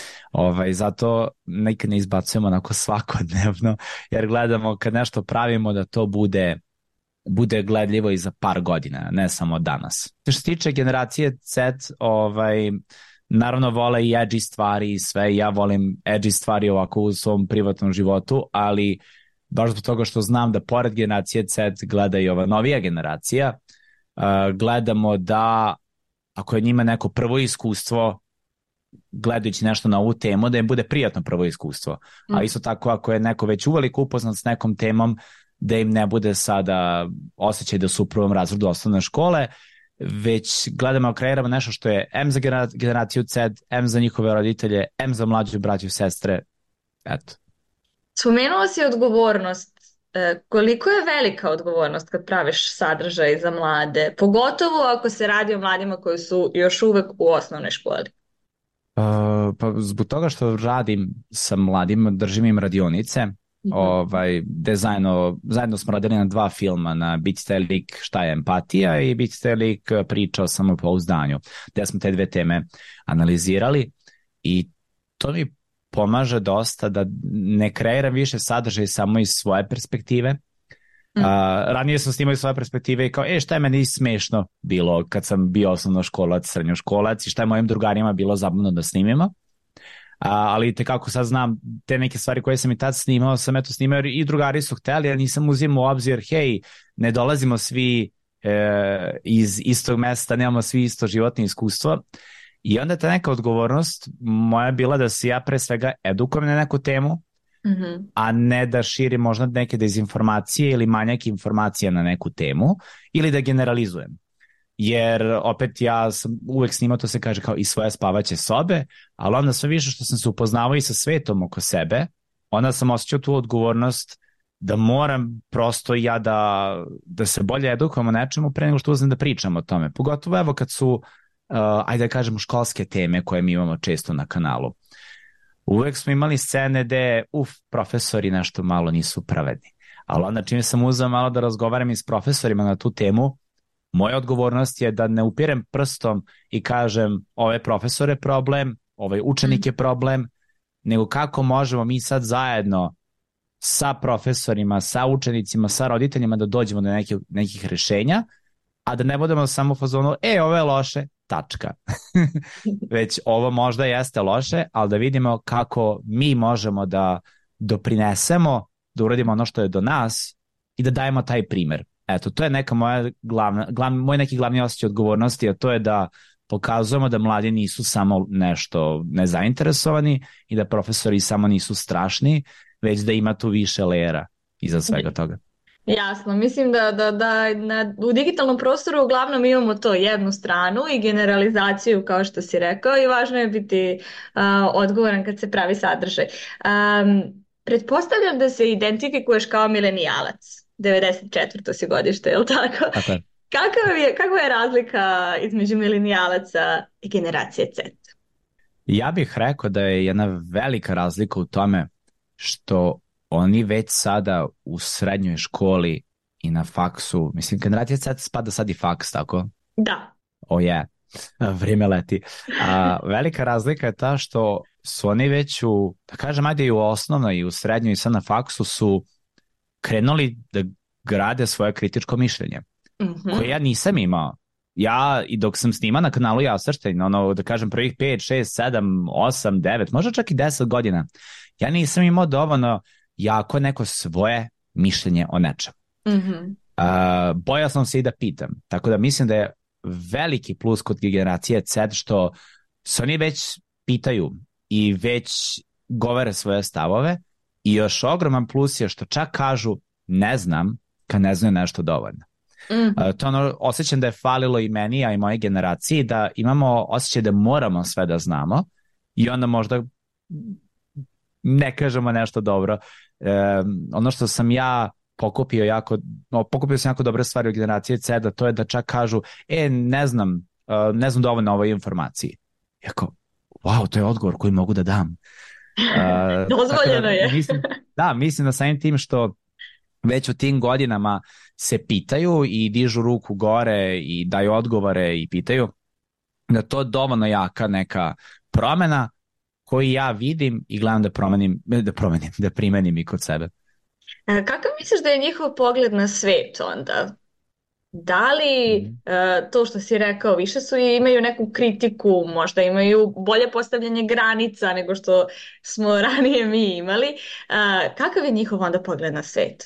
Zato nekad ne izbacujemo onako svakodnevno jer gledamo kad nešto pravimo da to bude gledljivo i za par godina, ne samo danas. Što se tiče generacije Z, naravno vole i edgy stvari i sve, ja volim edgy stvari ovako u svom privatnom životu, ali baš zbog toga što znam da pored generacije Z gleda i ova novija generacija, gledamo da ako je njima neko prvo iskustvo gledajući nešto na ovu temu, da im bude prijatno prvo iskustvo. A isto tako ako je neko već uveliko upoznat s nekom temom, da im ne bude sada osjećaj da su u prvom razredu osnovne škole, već gledamo, kreiramo nešto što je M za generaciju Z, M za njihove roditelje, M za mlađe braće i sestre. Eto. Spomenuo si odgovornost. Koliko je velika odgovornost kad praviš sadržaj za mlade, pogotovo ako se radi o mladima koji su još uvek u osnovnoj školi? Pa zbog toga što radim sa mladima, držim im radionice, gde zajedno smo radili na 2 filma, na Bicite lik šta je empatija i Bicite lik priča o samopouzdanju, gde smo te 2 teme analizirali i to mi pomaže dosta da ne kreiram više sadržaj samo iz svoje perspektive. Ranije sam snimao iz svoje perspektive i kao, šta je meni smešno bilo kad sam bio osnovnoškolac, srednjoškolac i šta je mojim drugarima bilo zabavno da snimimo. Ali kako sad znam te neke stvari koje sam i tad snimao, sam eto snimao i drugari su hteli, ja nisam uzimao u obzir, hej, ne dolazimo svi iz istog mesta, nemamo svi isto životno iskustvo. I onda ta neka odgovornost moja bila da se ja pre svega edukujem na neku temu, a ne da širim možda neke dezinformacije ili manjak informacija na neku temu ili da generalizujem. Jer opet ja sam uvek snimao, to se kaže kao iz svoje spavaće sobe, ali onda sve više što sam se upoznavao i sa svetom oko sebe, onda sam osjećao tu odgovornost da moram prosto ja da se bolje edukujem o nečemu pre nego što uzem da pričam o tome. Pogotovo evo kad su ajde da kažemo školske teme koje mi imamo često na kanalu. Uvek smo imali scene gde profesori nešto malo nisu pravedni. Ali onda čim sam uzeo malo da razgovaram i s profesorima na tu temu, moja odgovornost je da ne upirem prstom i kažem ovaj profesor je problem, ovaj učenik je problem, nego kako možemo mi sad zajedno sa profesorima, sa učenicima, sa roditeljima da dođemo do nekih rešenja, a da ne budemo samo u fazonu, ovo je loše, tačka. Već ovo možda jeste loše, ali da vidimo kako mi možemo da doprinesemo, da uradimo ono što je do nas i da dajemo taj primer. Eto, to je neka moj neki glavni osjećaj odgovornosti, a to je da pokazujemo da mladi nisu samo nešto nezainteresovani i da profesori samo nisu strašni, već da ima tu više lejera iza svega toga. Jasno, mislim da u digitalnom prostoru uglavnom imamo to jednu stranu i generalizaciju kao što si rekao i važno je biti odgovoran kad se pravi sadržaj. Pretpostavljam da se identifikuješ kao milenijalac, 94. si godište, je li tako? Tako je. Kakva je razlika između milenijalaca i generacije Z? Ja bih rekao da je jedna velika razlika u tome što oni već sada u srednjoj školi i na faksu, mislim, generacija Z spada sad i faks, tako? Da. Vrijeme leti. Velika razlika je ta što su oni već da kažem, ajde i u osnovnoj i u srednjoj i sad na faksu su krenuli da grade svoje kritičko mišljenje, koje ja nisam imao. Ja, i dok sam snimao na kanalu Jasrštajn, da kažem prvih 5, 6, 7, 8, 9, možda čak i 10 godina, ja nisam imao dovoljno jako neko svoje mišljenje o nečem. Bojao sam se i da pitam. Tako da mislim da je veliki plus kod generacije Z što se oni već pitaju i već govore svoje stavove i još ogroman plus je što čak kažu ne znam kad ne znaju nešto dovoljno. To osjećam da je falilo i meni, a i moje generaciji, da imamo osjećaj da moramo sve da znamo i onda možda ne kažemo nešto dobro. Ono što sam ja pokupio sam jako dobre stvari u generaciji Z, da to je da čak kažu ne znam dovoljno o ovoj informaciji. Jako, wow, to je odgovor koji mogu da dam. Dozvoljeno je. Mislim da samim tim što već u tim godinama se pitaju i dižu ruku gore i daju odgovore i pitaju, da to je dovoljno jaka neka promjena koju ja vidim i gledam da primenim i kod sebe. Kako misliš da je njihov pogled na svet onda? Da li to što si rekao, više imaju neku kritiku, možda imaju bolje postavljanje granica nego što smo ranije mi imali. Kakav je njihov onda pogled na svet?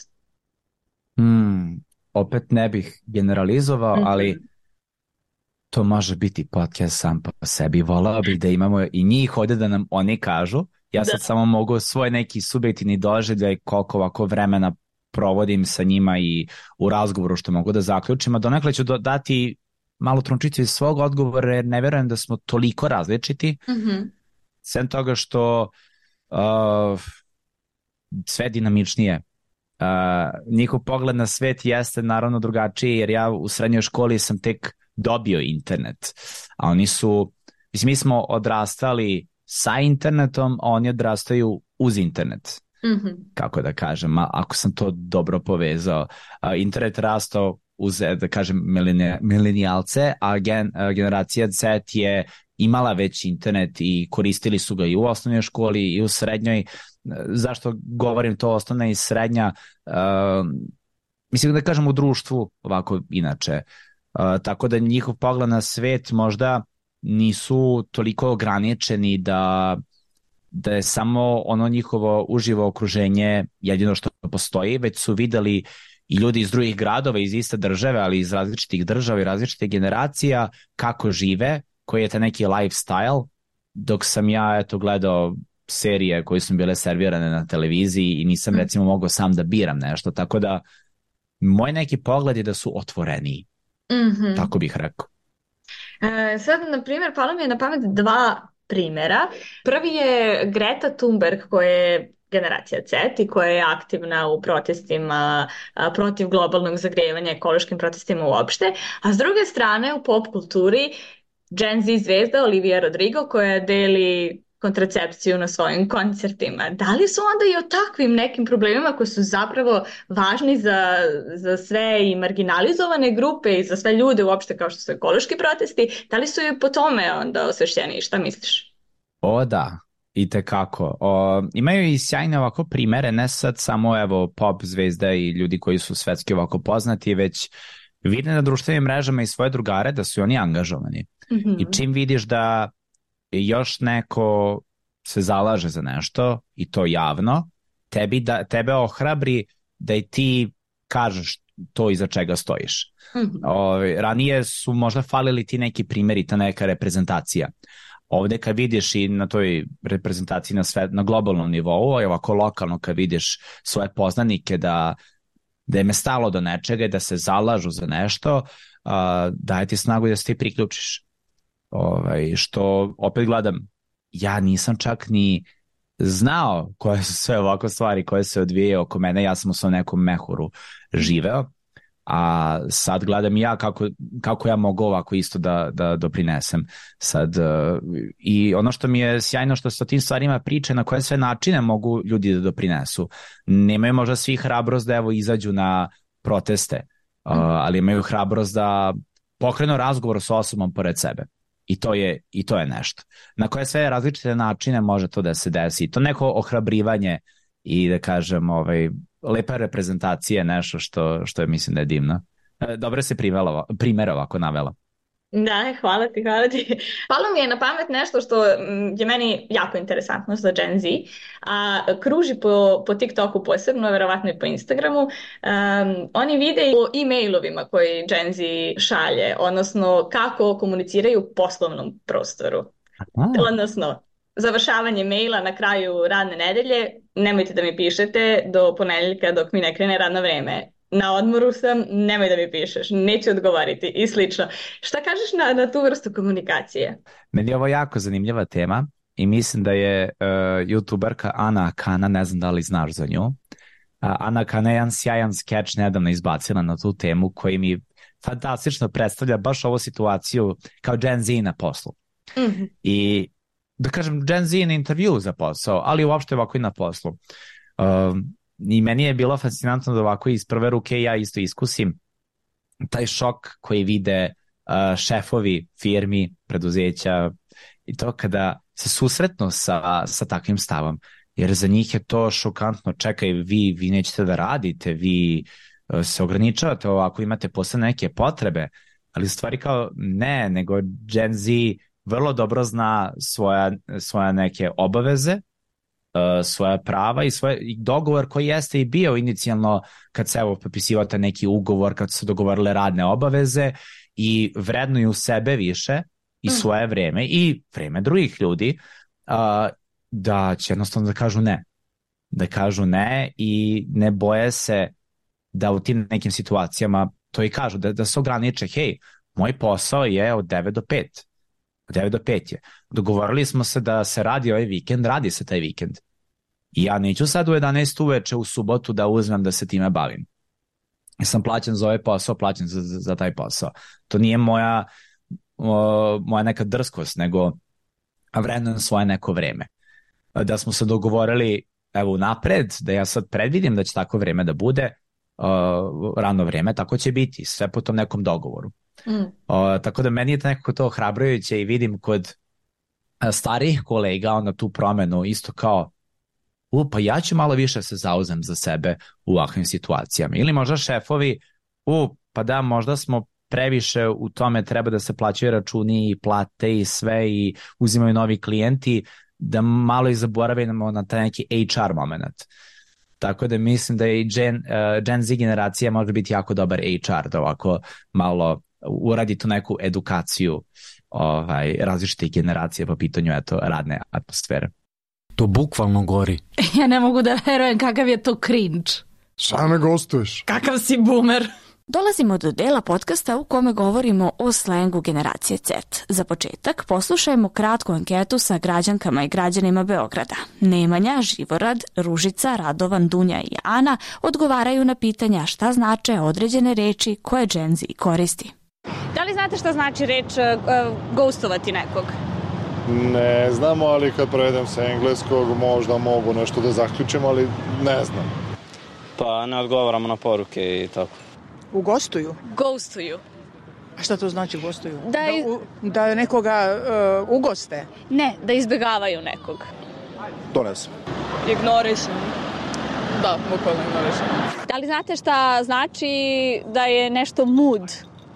Opet ne bih generalizovao, ali to može biti podcast sam po sebi. Volao bih da imamo i njih ovdje da nam oni kažu. Ja sad samo mogu svoj neki subjektivni doživljaj koliko ovako vremena provodim sa njima i u razgovoru što mogu da zaključim, a donekle ću dati malu trunčicu iz svog odgovora jer ne vjerujem da smo toliko različiti. Sem toga što sve dinamičnije. Njihov pogled na svet jeste naravno drugačiji, jer ja u srednjoj školi sam tek dobio internet, a oni su, mislim, mi smo odrastali sa internetom, a oni odrastaju uz internet. Kako da kažem, ako sam to dobro povezao. Internet rastao uz, da kažem, milenijalce, a generacija Z je imala već internet i koristili su ga i u osnovnoj školi i u srednjoj. Zašto govorim to osnovna i srednja? Mislim da kažem u društvu ovako inače. Tako da njihov pogled na svet možda nisu toliko ograničeni da je samo ono njihovo uživo okruženje jedino što postoji, već su videli i ljudi iz drugih gradova, iz iste države, ali iz različitih država i različitih generacija, kako žive, koji je taj neki lifestyle, dok sam ja gledao serije koje su bile servirane na televiziji i nisam recimo mogao sam da biram nešto, tako da moj neki pogled je da su otvoreniji, tako bih rekao. Sad, na primjer, palo mi je na pamet dva primjera. Prvi je Greta Thunberg, koja je generacija Z i koja je aktivna u protestima protiv globalnog zagrevanja, ekološkim protestima uopšte, a s druge strane u pop kulturi Gen Z zvezda Olivia Rodrigo koja deli kontracepciju na svojim koncertima. Da li su onda i o takvim nekim problemima koji su zapravo važni za sve i marginalizovane grupe i za sve ljude uopšte kao što su ekološki protesti, da li su i po tome onda osvešćeni? Šta misliš? O da, itekako. Imaju i sjajne ovako primere, ne sad samo pop zvezda i ljudi koji su svetski ovako poznati, već vide na društvenim mrežama i svoje drugare da su oni angažovani. I čim vidiš da još neko se zalaže za nešto i to javno, tebe ohrabri da i ti kažeš to iza čega stojiš. Ranije su možda falili ti neki primjeri, ta neka reprezentacija. Ovdje kad vidiš i na toj reprezentaciji na globalnom nivou, ovako lokalno kad vidiš svoje poznanike da im je stalo do nečega i da se zalažu za nešto, daje ti snagu da se ti priključiš. Što opet gledam, ja nisam čak ni znao koje su sve ovako stvari koje se odvijaju oko mene, ja sam u svom nekom mehuru živeo, a sad gledam i ja kako ja mogu ovako isto da doprinesem sad. I ono što mi je sjajno što se o tim stvarima priče, na koje sve načine mogu ljudi da doprinesu. Nemaju možda svi hrabrost da izađu na proteste, ali imaju hrabrost da pokrenu razgovor sa osobom pored sebe. I to je nešto. Na koje sve različite načine može to da se desi. To neko ohrabrivanje i da kažem lepa reprezentacija je nešto što je mislim da je divno. Dobro se primjer ovako navela. Da, hvala ti. Palo mi je na pamet nešto što je meni jako interesantno za Gen Z, a kruži po TikToku posebno, verovatno i po Instagramu. Oni vide o e-mailovima koji Gen Z šalje, odnosno kako komuniciraju u poslovnom prostoru. Odnosno, završavanje maila na kraju radne nedelje, nemojte da mi pišete do ponedeljka dok mi ne krene radno vreme. Na odmoru sam, nemoj da mi pišeš, neću odgovoriti i slično. Šta kažeš na tu vrstu komunikacije? Meni je ovo jako zanimljiva tema i mislim da je youtuberka Ana Kana, ne znam da li znaš za nju. Ana Kana je jedan sjajan skeč nedavno izbacila na tu temu koji mi fantastično predstavlja baš ovu situaciju kao Gen Z na poslu. I da kažem Gen Z na intervju za posao, ali uopšte ovako i na poslu. I meni je bilo fascinantno da ovako iz prve ruke ja isto iskusim taj šok koji vide šefovi firmi, preduzeća i to kada se susretnu sa takvim stavom. Jer za njih je to šokantno. Čekaj, vi nećete da radite, vi se ograničavate ovako, imate posle neke potrebe, ali stvari kao ne, nego Gen Z vrlo dobro zna svoja neke obaveze, svoja prava i dogovor koji jeste i bio inicijalno kad se potpisivate neki ugovor, kad su se dogovorile radne obaveze i vrednuju sebe više i svoje vreme i vreme drugih ljudi, da će jednostavno da kažu ne i ne boje se da u tim nekim situacijama to i kažu, da se ograniče, hej, moj posao je od 9 do 5. Od 9 do 5 je. Dogovorili smo se da se radi ovaj vikend, radi se taj vikend. I ja neću sad u 11 uveče u subotu da uzmem da se time bavim. Ja sam plaćen za ovaj posao, plaćen za taj posao. To nije moja neka drskost, nego vrednujem svoje neko vreme. Da smo se dogovorili evo napred, da ja sad predvidim da će tako vreme da bude, rano vreme, tako će biti, sve po tom nekom dogovoru. Tako da meni je nekako to ohrabrujuće i vidim kod starijih kolega onda tu promenu isto kao pa ja ću malo više se zauzem za sebe u ovakvim situacijama. Ili možda šefovi, pa da, možda smo previše u tome, treba da se plaćaju računi i plate i sve i uzimaju novi klijenti, da malo i zaboravimo na taj neki HR moment. Tako da mislim da je i Gen Z generacija može biti jako dobar HR, da ovako malo uradi tu neku edukaciju različitih generacija po pitanju radne atmosfere. To bukvalno gori. Ja ne mogu da verujem kakav je to cringe. Šta ne gostuješ? Kakav si boomer. Dolazimo do dela podcasta u kome govorimo o slengu generacije Z. Za početak poslušajmo kratku anketu sa građankama i građanima Beograda. Nemanja, Živorad, Ružica, Radovan, Dunja i Ana odgovaraju na pitanja šta znače određene reči koje Gen Z koristi. Da li znate šta znači reč ghostovati nekog? Ne znamo, ali kad prevedem sa engleskog možda mogu nešto da zaključim, ali ne znam. Pa ne odgovaramo na poruke i tako. Ugostuju? Ghostuju. A šta to znači gostuju? Da nekoga ugoste? Ne, da izbjegavaju nekog. To ne znam. Ignorišem. Da, bukvalno ignorišem. Da li znate šta znači da je nešto mood?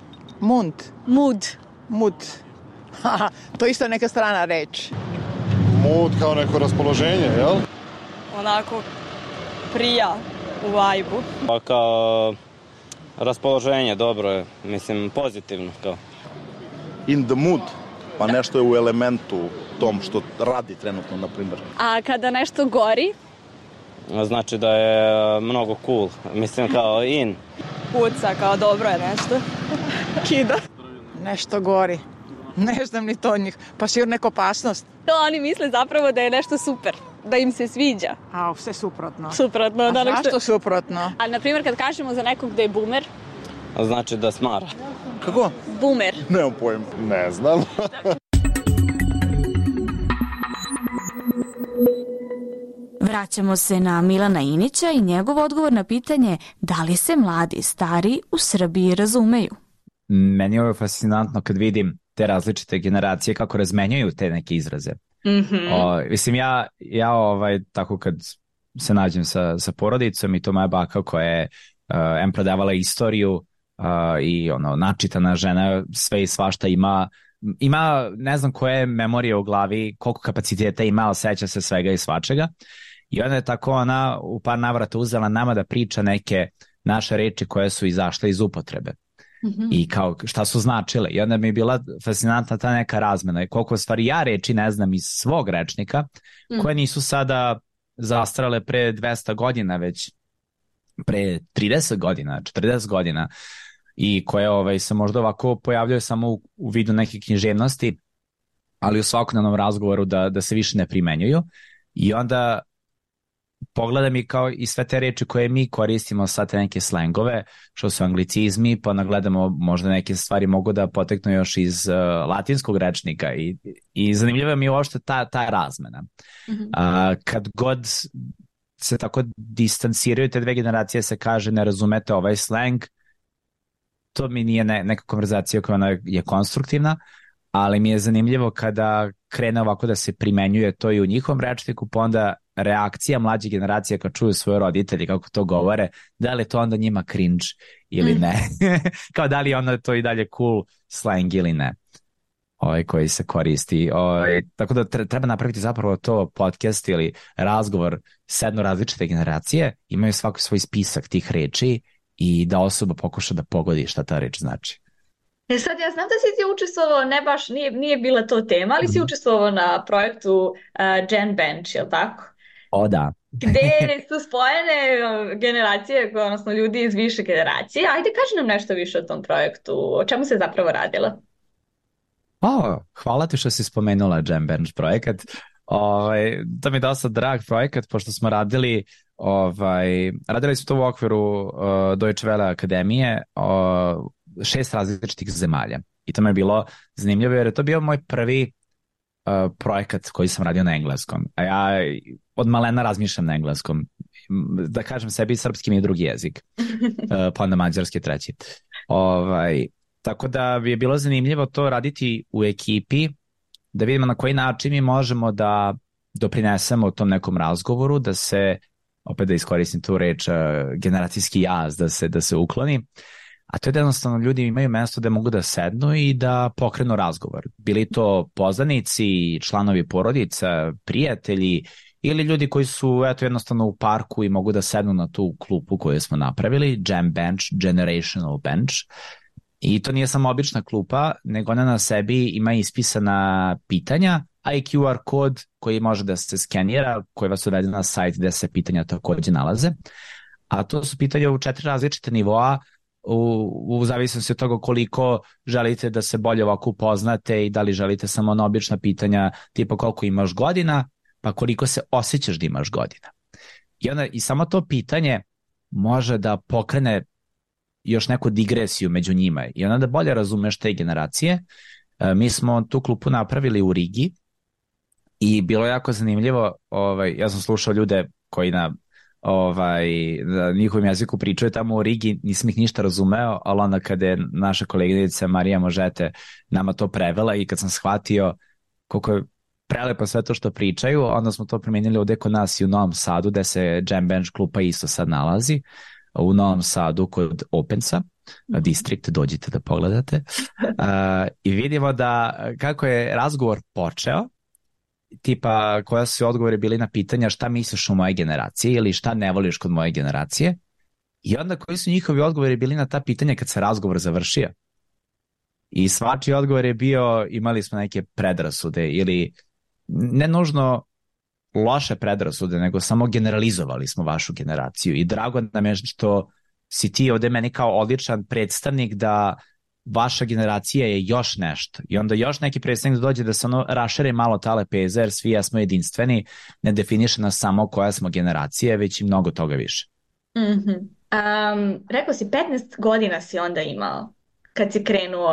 Mood. To isto neka strana reč. Mood kao neko raspoloženje, jel? Onako prija u vibe-u. Pa kao raspoloženje, dobro je, mislim pozitivno kao. In the mood, pa nešto je u elementu tom što radi trenutno, na primjer. A kada nešto gori? Znači da je mnogo cool, mislim kao in. Puca, kao dobro je nešto. Kida. Nešto gori. Ne znam ni to od njih. Pa sigurno neka opasnost. To oni misle zapravo da je nešto super. Da im se sviđa. A, sve suprotno. Suprotno. A zašto suprotno? Ali, na primjer, kad kažemo za nekog da je boomer. Znači da smara. Kako? Boomer. Nemam pojem. Ne znam. Vraćamo se na Milana Inića i njegov odgovor na pitanje da li se mladi i stari u Srbiji razumeju. Meni je ovo fascinantno kad vidim te različite generacije kako razmenjuju te neke izraze. Mislim, ja tako kad se nađem sa porodicom i to moja baka koja je prodavala istoriju i načitana žena, sve i svašta ima ne znam koje memorije u glavi, koliko kapaciteta ima, ali seća se svega i svačega. I onda je tako ona u par navrata uzela nama da priča neke naše reči koje su izašle iz upotrebe. I kao šta su značile. I onda mi je bila fascinantna ta neka razmena i koliko stvari ja reči ne znam iz svog rečnika koje nisu sada zastarale pre 200 godina, već pre 30 godina, 40 godina i koje se možda ovako pojavljaju samo u vidu neke književnosti, ali u svakodnevnom razgovoru da se više ne primenjuju. I onda pogledam i kao i sve te reči koje mi koristimo, sad te neke slengove, što su anglicizmi, pa nagledamo možda neke stvari mogu da poteknu još iz latinskog rečnika i zanimljiva mi je uopšte ta razmena. Kad god se tako distanciraju te dve generacije, se kaže ne razumete ovaj sleng, to mi nije neka konverzacija koja ona je konstruktivna, ali mi je zanimljivo kada krene ovako da se primenjuje to i u njihovom rečniku, pa onda reakcija mlađih generacija kad čuju svoje roditelji kako to govore, da li je to onda njima cringe ili ne. Kao da li je onda to i dalje cool slang ili ne. Koji se koristi. Tako da treba napraviti zapravo to podcast ili razgovor s jedno različite generacije, imaju svaki svoj spisak tih reči i da osoba pokuša da pogodi šta ta reč znači. Sad ja znam da si ti učestvovao, ne baš, nije bila to tema, ali si učestvovao na projektu Gen Bench, je li tako? O da. Gde su spojene generacije, odnosno ljudi iz više generacije. Ajde, kaži nam nešto više o tom projektu, o čemu se zapravo radilo? Hvala ti što si spomenula Gen Bench projekat. To mi je dosta drag projekat, pošto smo radili smo to u okviru Deutsche Welle akademije 6 različitih zemalja. I to mi je bilo zanimljivo jer je to bio moj prvi projekat koji sam radio na engleskom. A ja od malena razmišljam na engleskom. Da kažem sebi, srpski mi je drugi jezik. Pa onda mađarski treći. Tako da bi je bilo zanimljivo to raditi u ekipi, da vidimo na koji način mi možemo da doprinesemo u tom nekom razgovoru, da se, opet da iskoristim tu reč, generacijski jaz da se ukloni. A to je da jednostavno ljudi imaju mesto da mogu da sednu i da pokrenu razgovor. Bili to poznanici, članovi porodica, prijatelji ili ljudi koji su jednostavno u parku i mogu da sednu na tu klupu koju smo napravili, Jam Bench, Generational Bench. I to nije samo obična klupa, nego ona na sebi ima ispisana pitanja, a i QR kod koji može da se skenira, koji vas uvede na sajt gde se pitanja takođe nalaze. A to su pitanja u 4 različite nivoa, u zavisnosti od toga koliko želite da se bolje ovako upoznate i da li želite samo ona obična pitanja tipa koliko imaš godina, pa koliko se osjećaš da imaš godina. I samo to pitanje može da pokrene još neku digresiju među njima i onda da bolje razumeš te generacije. Mi smo tu klupu napravili u Rigi i bilo je jako zanimljivo. Ja sam slušao ljude koji na njihovim jeziku pričaju tamo u Rigi, nisam ih ništa razumeo, ali onda kada je naša koleginica Marija Možete nama to prevela i kad sam shvatio koliko je prelepo sve to što pričaju, onda smo to promijenili ovdje kod nas i u Novom Sadu, gde se Jam Bench klupa isto sad nalazi, u Novom Sadu kod Opensa, District, dođite da pogledate. I vidimo da kako je razgovor počeo, tipa koja su odgovori bili na pitanja šta misliš o moje generacije ili šta ne voliš kod moje generacije, i onda koji su njihovi odgovori bili na ta pitanja kad se razgovor završio. I svačiji odgovor je bio imali smo neke predrasude ili ne nužno loše predrasude, nego samo generalizovali smo vašu generaciju i drago nam je što si ti ovdje meni kao odličan predstavnik da vaša generacija je još nešto i onda još neki predstavnik dođe da se rašere malo ta lepeza jer svi jesmo jedinstveni, ne definiše nas samo koja smo generacija, već i mnogo toga više. Rekao si 15 godina si onda imao kad si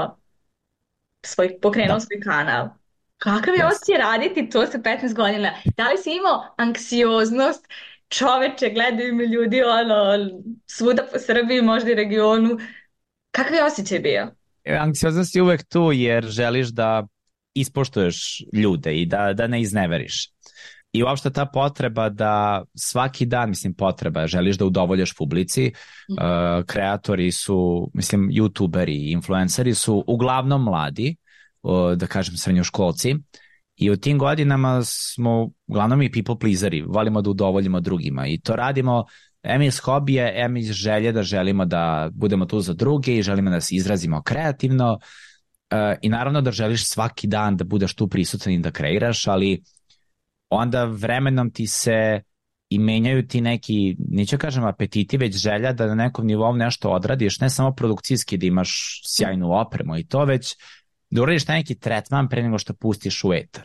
pokrenuo svoj kanal. Kakav je osjećaj raditi to sa 15 godina? Da li si imao anksioznost? Čoveče, gledaju me ljudi svuda po Srbiji, možda i regionu. Kakav je osjećaj bio? Anksioznost je uvek tu jer želiš da ispoštuješ ljude i da ne izneveriš. I uopšte ta potreba da svaki dan, želiš da udovoljaš publici, kreatori su, youtuberi, influenceri su uglavnom mladi, da kažem srednjoškolci, i u tim godinama smo uglavnom i people pleaseri, volimo da udovoljimo drugima i to radimo em iz hobija, em iz želje da želimo da budemo tu za druge i želimo da se izrazimo kreativno i naravno da želiš svaki dan da budeš tu prisutan i da kreiraš, ali onda vremenom ti se i menjaju ti neki, neću kažem apetiti, već želja da na nekom nivou nešto odradiš, ne samo produkcijski da imaš sjajnu opremu i to, već da uradiš neki tretman pre nego što pustiš u etar.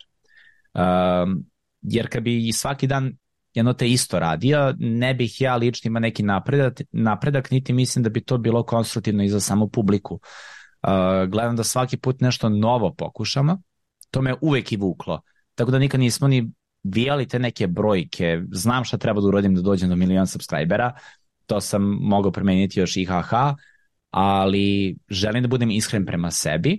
Jer kad bi svaki dan jedno te isto radio, ne bih ja lično imao neki napredak, niti mislim da bi to bilo konstruktivno i za samu publiku. Gledam da svaki put nešto novo pokušamo, to me uvek i vuklo. Tako da nikad nismo ni vijali te neke brojke, znam šta treba da uradim da dođem do 1 milion subscribera, to sam mogao promeniti još IHH, ali želim da budem iskren prema sebi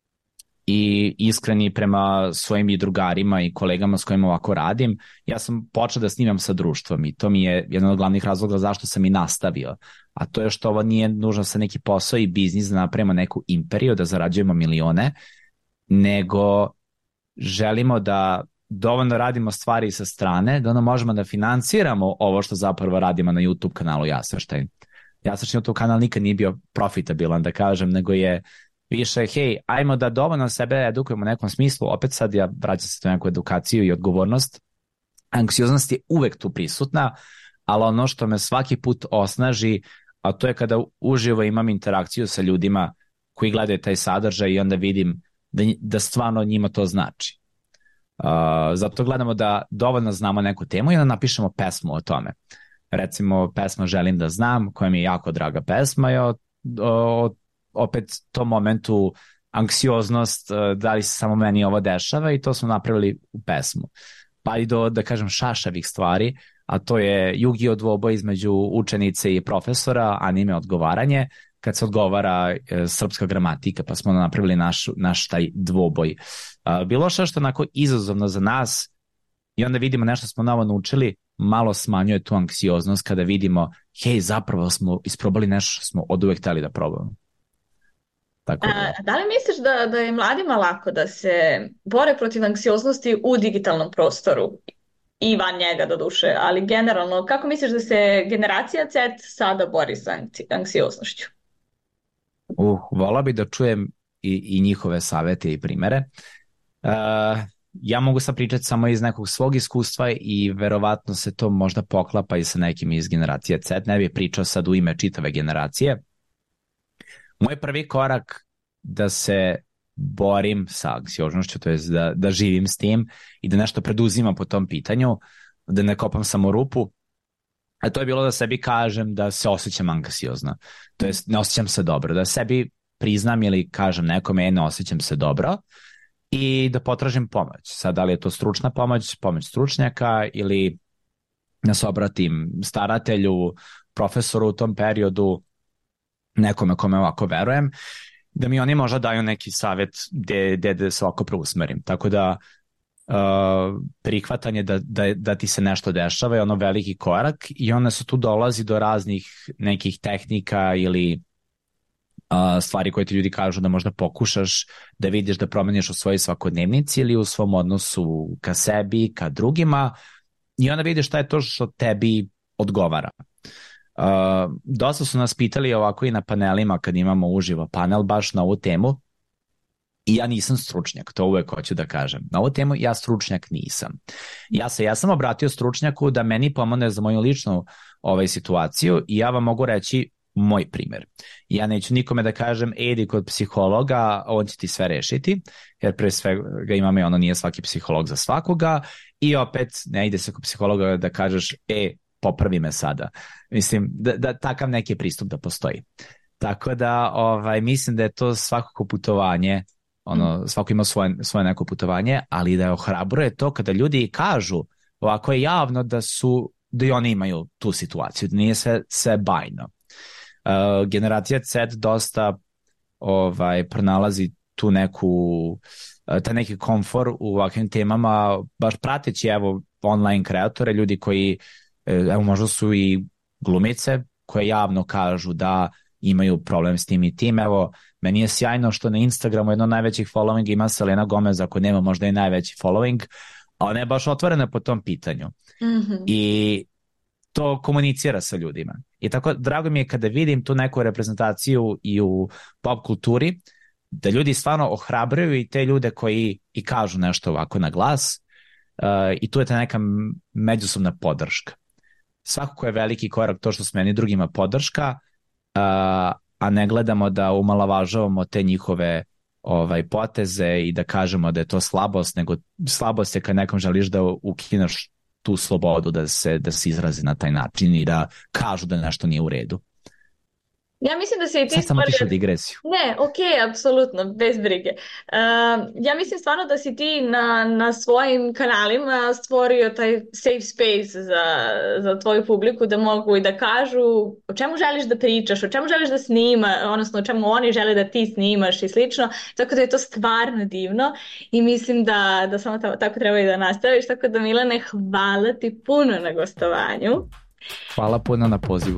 i iskreni prema svojim i drugarima i kolegama s kojima ovako radim. Ja sam počeo da snimam sa društvom i to mi je jedan od glavnih razloga zašto sam i nastavio. A to je što ovo nije nužno sa neki posao i biznis da napravimo neku imperiju, da zarađujemo milione, nego želimo da dovoljno radimo stvari sa strane, da ono možemo da financiramo ovo što zapravo radimo na YouTube kanalu Jasvrštajn. Jasvrštajn YouTube kanal nikad nije bio profitabilan, da kažem, nego je više, hej, ajmo da dovoljno sebe edukujemo u nekom smislu, opet sad ja vraćam se to neku edukaciju i odgovornost. Anksioznost je uvek tu prisutna, ali ono što me svaki put osnaži, a to je kada uživo imam interakciju sa ljudima koji gledaju taj sadržaj i onda vidim da stvarno njima to znači. Zato gledamo da dovoljno znamo neku temu i da napišemo pesmu o tome. Recimo, pesma Želim da znam, koja mi je jako draga pesma, je opet tom momentu anksioznost, da li se samo meni ovo dešava, i to smo napravili u pesmu. Pa i do, da kažem, šašavih stvari, a to je Yu-Gi-Oh dvoboj između učenice i profesora, anime odgovaranje, kad se odgovara srpska gramatika, pa smo napravili naš taj dvoboj. Bilo što onako izazovno za nas, i onda vidimo nešto smo novo naučili, malo smanjuje tu anksioznost kada vidimo, hej, zapravo smo isprobali nešto što smo oduvek hteli da probamo. Tako da li misliš da je mladima lako da se bore protiv anksioznosti u digitalnom prostoru i van njega do duše, ali generalno, kako misliš da se generacija Z sada bori sa anksioznošću? Volao bi da čujem i njihove savete i primere. Ja mogu sad pričati samo iz nekog svog iskustva i verovatno se to možda poklapa i sa nekim iz generacije Z. Ne bih pričao sad u ime čitave generacije. Moj prvi korak da se borim sa anksioznošću, to je da živim s tim i da nešto preduzimam po tom pitanju, da ne kopam samo rupu, a to je bilo da sebi kažem da se osjećam anksiozno. To jest ne osjećam se dobro, da sebi priznam ili kažem nekome ne osjećam se dobro i da potražim pomoć. Sad, da li je to stručna pomoć stručnjaka ili da se obratim staratelju, profesoru u tom periodu, nekome kome ovako verujem, da mi oni možda daju neki savjet gde se ovako preusmerim. Tako da prihvatanje da ti se nešto dešava je ono veliki korak i onda se tu dolazi do raznih nekih tehnika ili stvari koje ti ljudi kažu da možda pokušaš da vidiš da promeniš u svojoj svakodnevnici ili u svom odnosu ka sebi, ka drugima, i onda vidiš šta je to što tebi odgovara. Dosta su nas pitali ovako i na panelima kad imamo uživo panel baš na ovu temu, i ja nisam stručnjak, to uvek hoću da kažem. Na ovu temu ja stručnjak nisam. Ja sam obratio stručnjaku da meni pomogne za moju ličnu situaciju i ja vam mogu reći moj primjer. Ja neću nikome da kažem idi kod psihologa, on će ti sve rešiti, jer pre svega imamo i ono, nije svaki psiholog za svakoga, i opet ne ide se kod psihologa da kažeš popravi me sada. Mislim da takav neki pristup da postoji. Tako da mislim da je to svakako putovanje, svako ima svoje neko putovanje, ali da je ohrabruje to kada ljudi kažu ovako je javno da i oni imaju tu situaciju, da nije sve bajno. Generacija Z dosta pronalazi tu taj neki komfor u ovakvim temama, baš prateći online kreatore, ljudi koji možda su i glumice koje javno kažu da imaju problem s tim i tim. Meni je sjajno što na Instagramu jedno od najvećih following ima Selena Gomez, ako nema možda i najveći following, a ona je baš otvorena po tom pitanju. Mm-hmm. I to komunicira sa ljudima. I tako drago mi je kada vidim tu neku reprezentaciju i u pop kulturi, da ljudi stvarno ohrabruju i te ljude koji i kažu nešto ovako na glas, i tu je ta neka međusobna podrška. Svakako je veliki korak to što smo meni drugima podrška, a ne gledamo da umalovažavamo te njihove poteze i da kažemo da je to slabost, nego slabost je kad nekom želiš da ukineš tu slobodu da se izrazi na taj način i da kažu da nešto nije u redu. Ja mislim da se i ti sad samo tišao digresiju. Ne, apsolutno, bez brige. Ja mislim stvarno da si ti na svojim kanalima stvorio taj safe space za tvoju publiku, da mogu i da kažu o čemu želiš da pričaš, o čemu želiš da snima, odnosno o čemu oni žele da ti snimaš i slično, tako da je to stvarno divno i mislim da samo tako treba i da nastaviš, tako da Milane, hvala ti puno na gostovanju. Hvala puno na pozivu.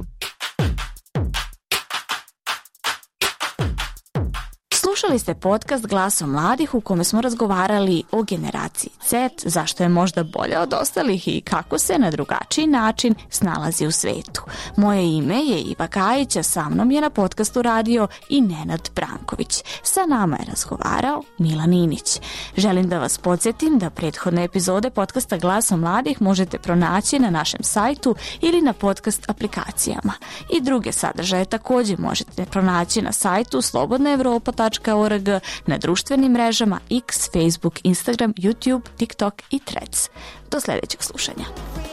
Slušali ste podcast Glasom mladih u kome smo razgovarali o generaciji Z, zašto je možda bolja od ostalih i kako se na drugačiji način snalazi u svetu. Moje ime je Iva Kajić, a sa mnom je na podcastu radio i Nenad Branković. Sa nama je razgovarao Milan Inić. Želim da vas podsjetim da prethodne epizode podcasta Glasom mladih možete pronaći na našem sajtu ili na podcast aplikacijama. I druge sadržaje također možete pronaći na sajtu slobodnaevropa.org srbija.org, na društvenim mrežama X, Facebook, Instagram, YouTube, TikTok i Threads. Do sljedećeg slušanja.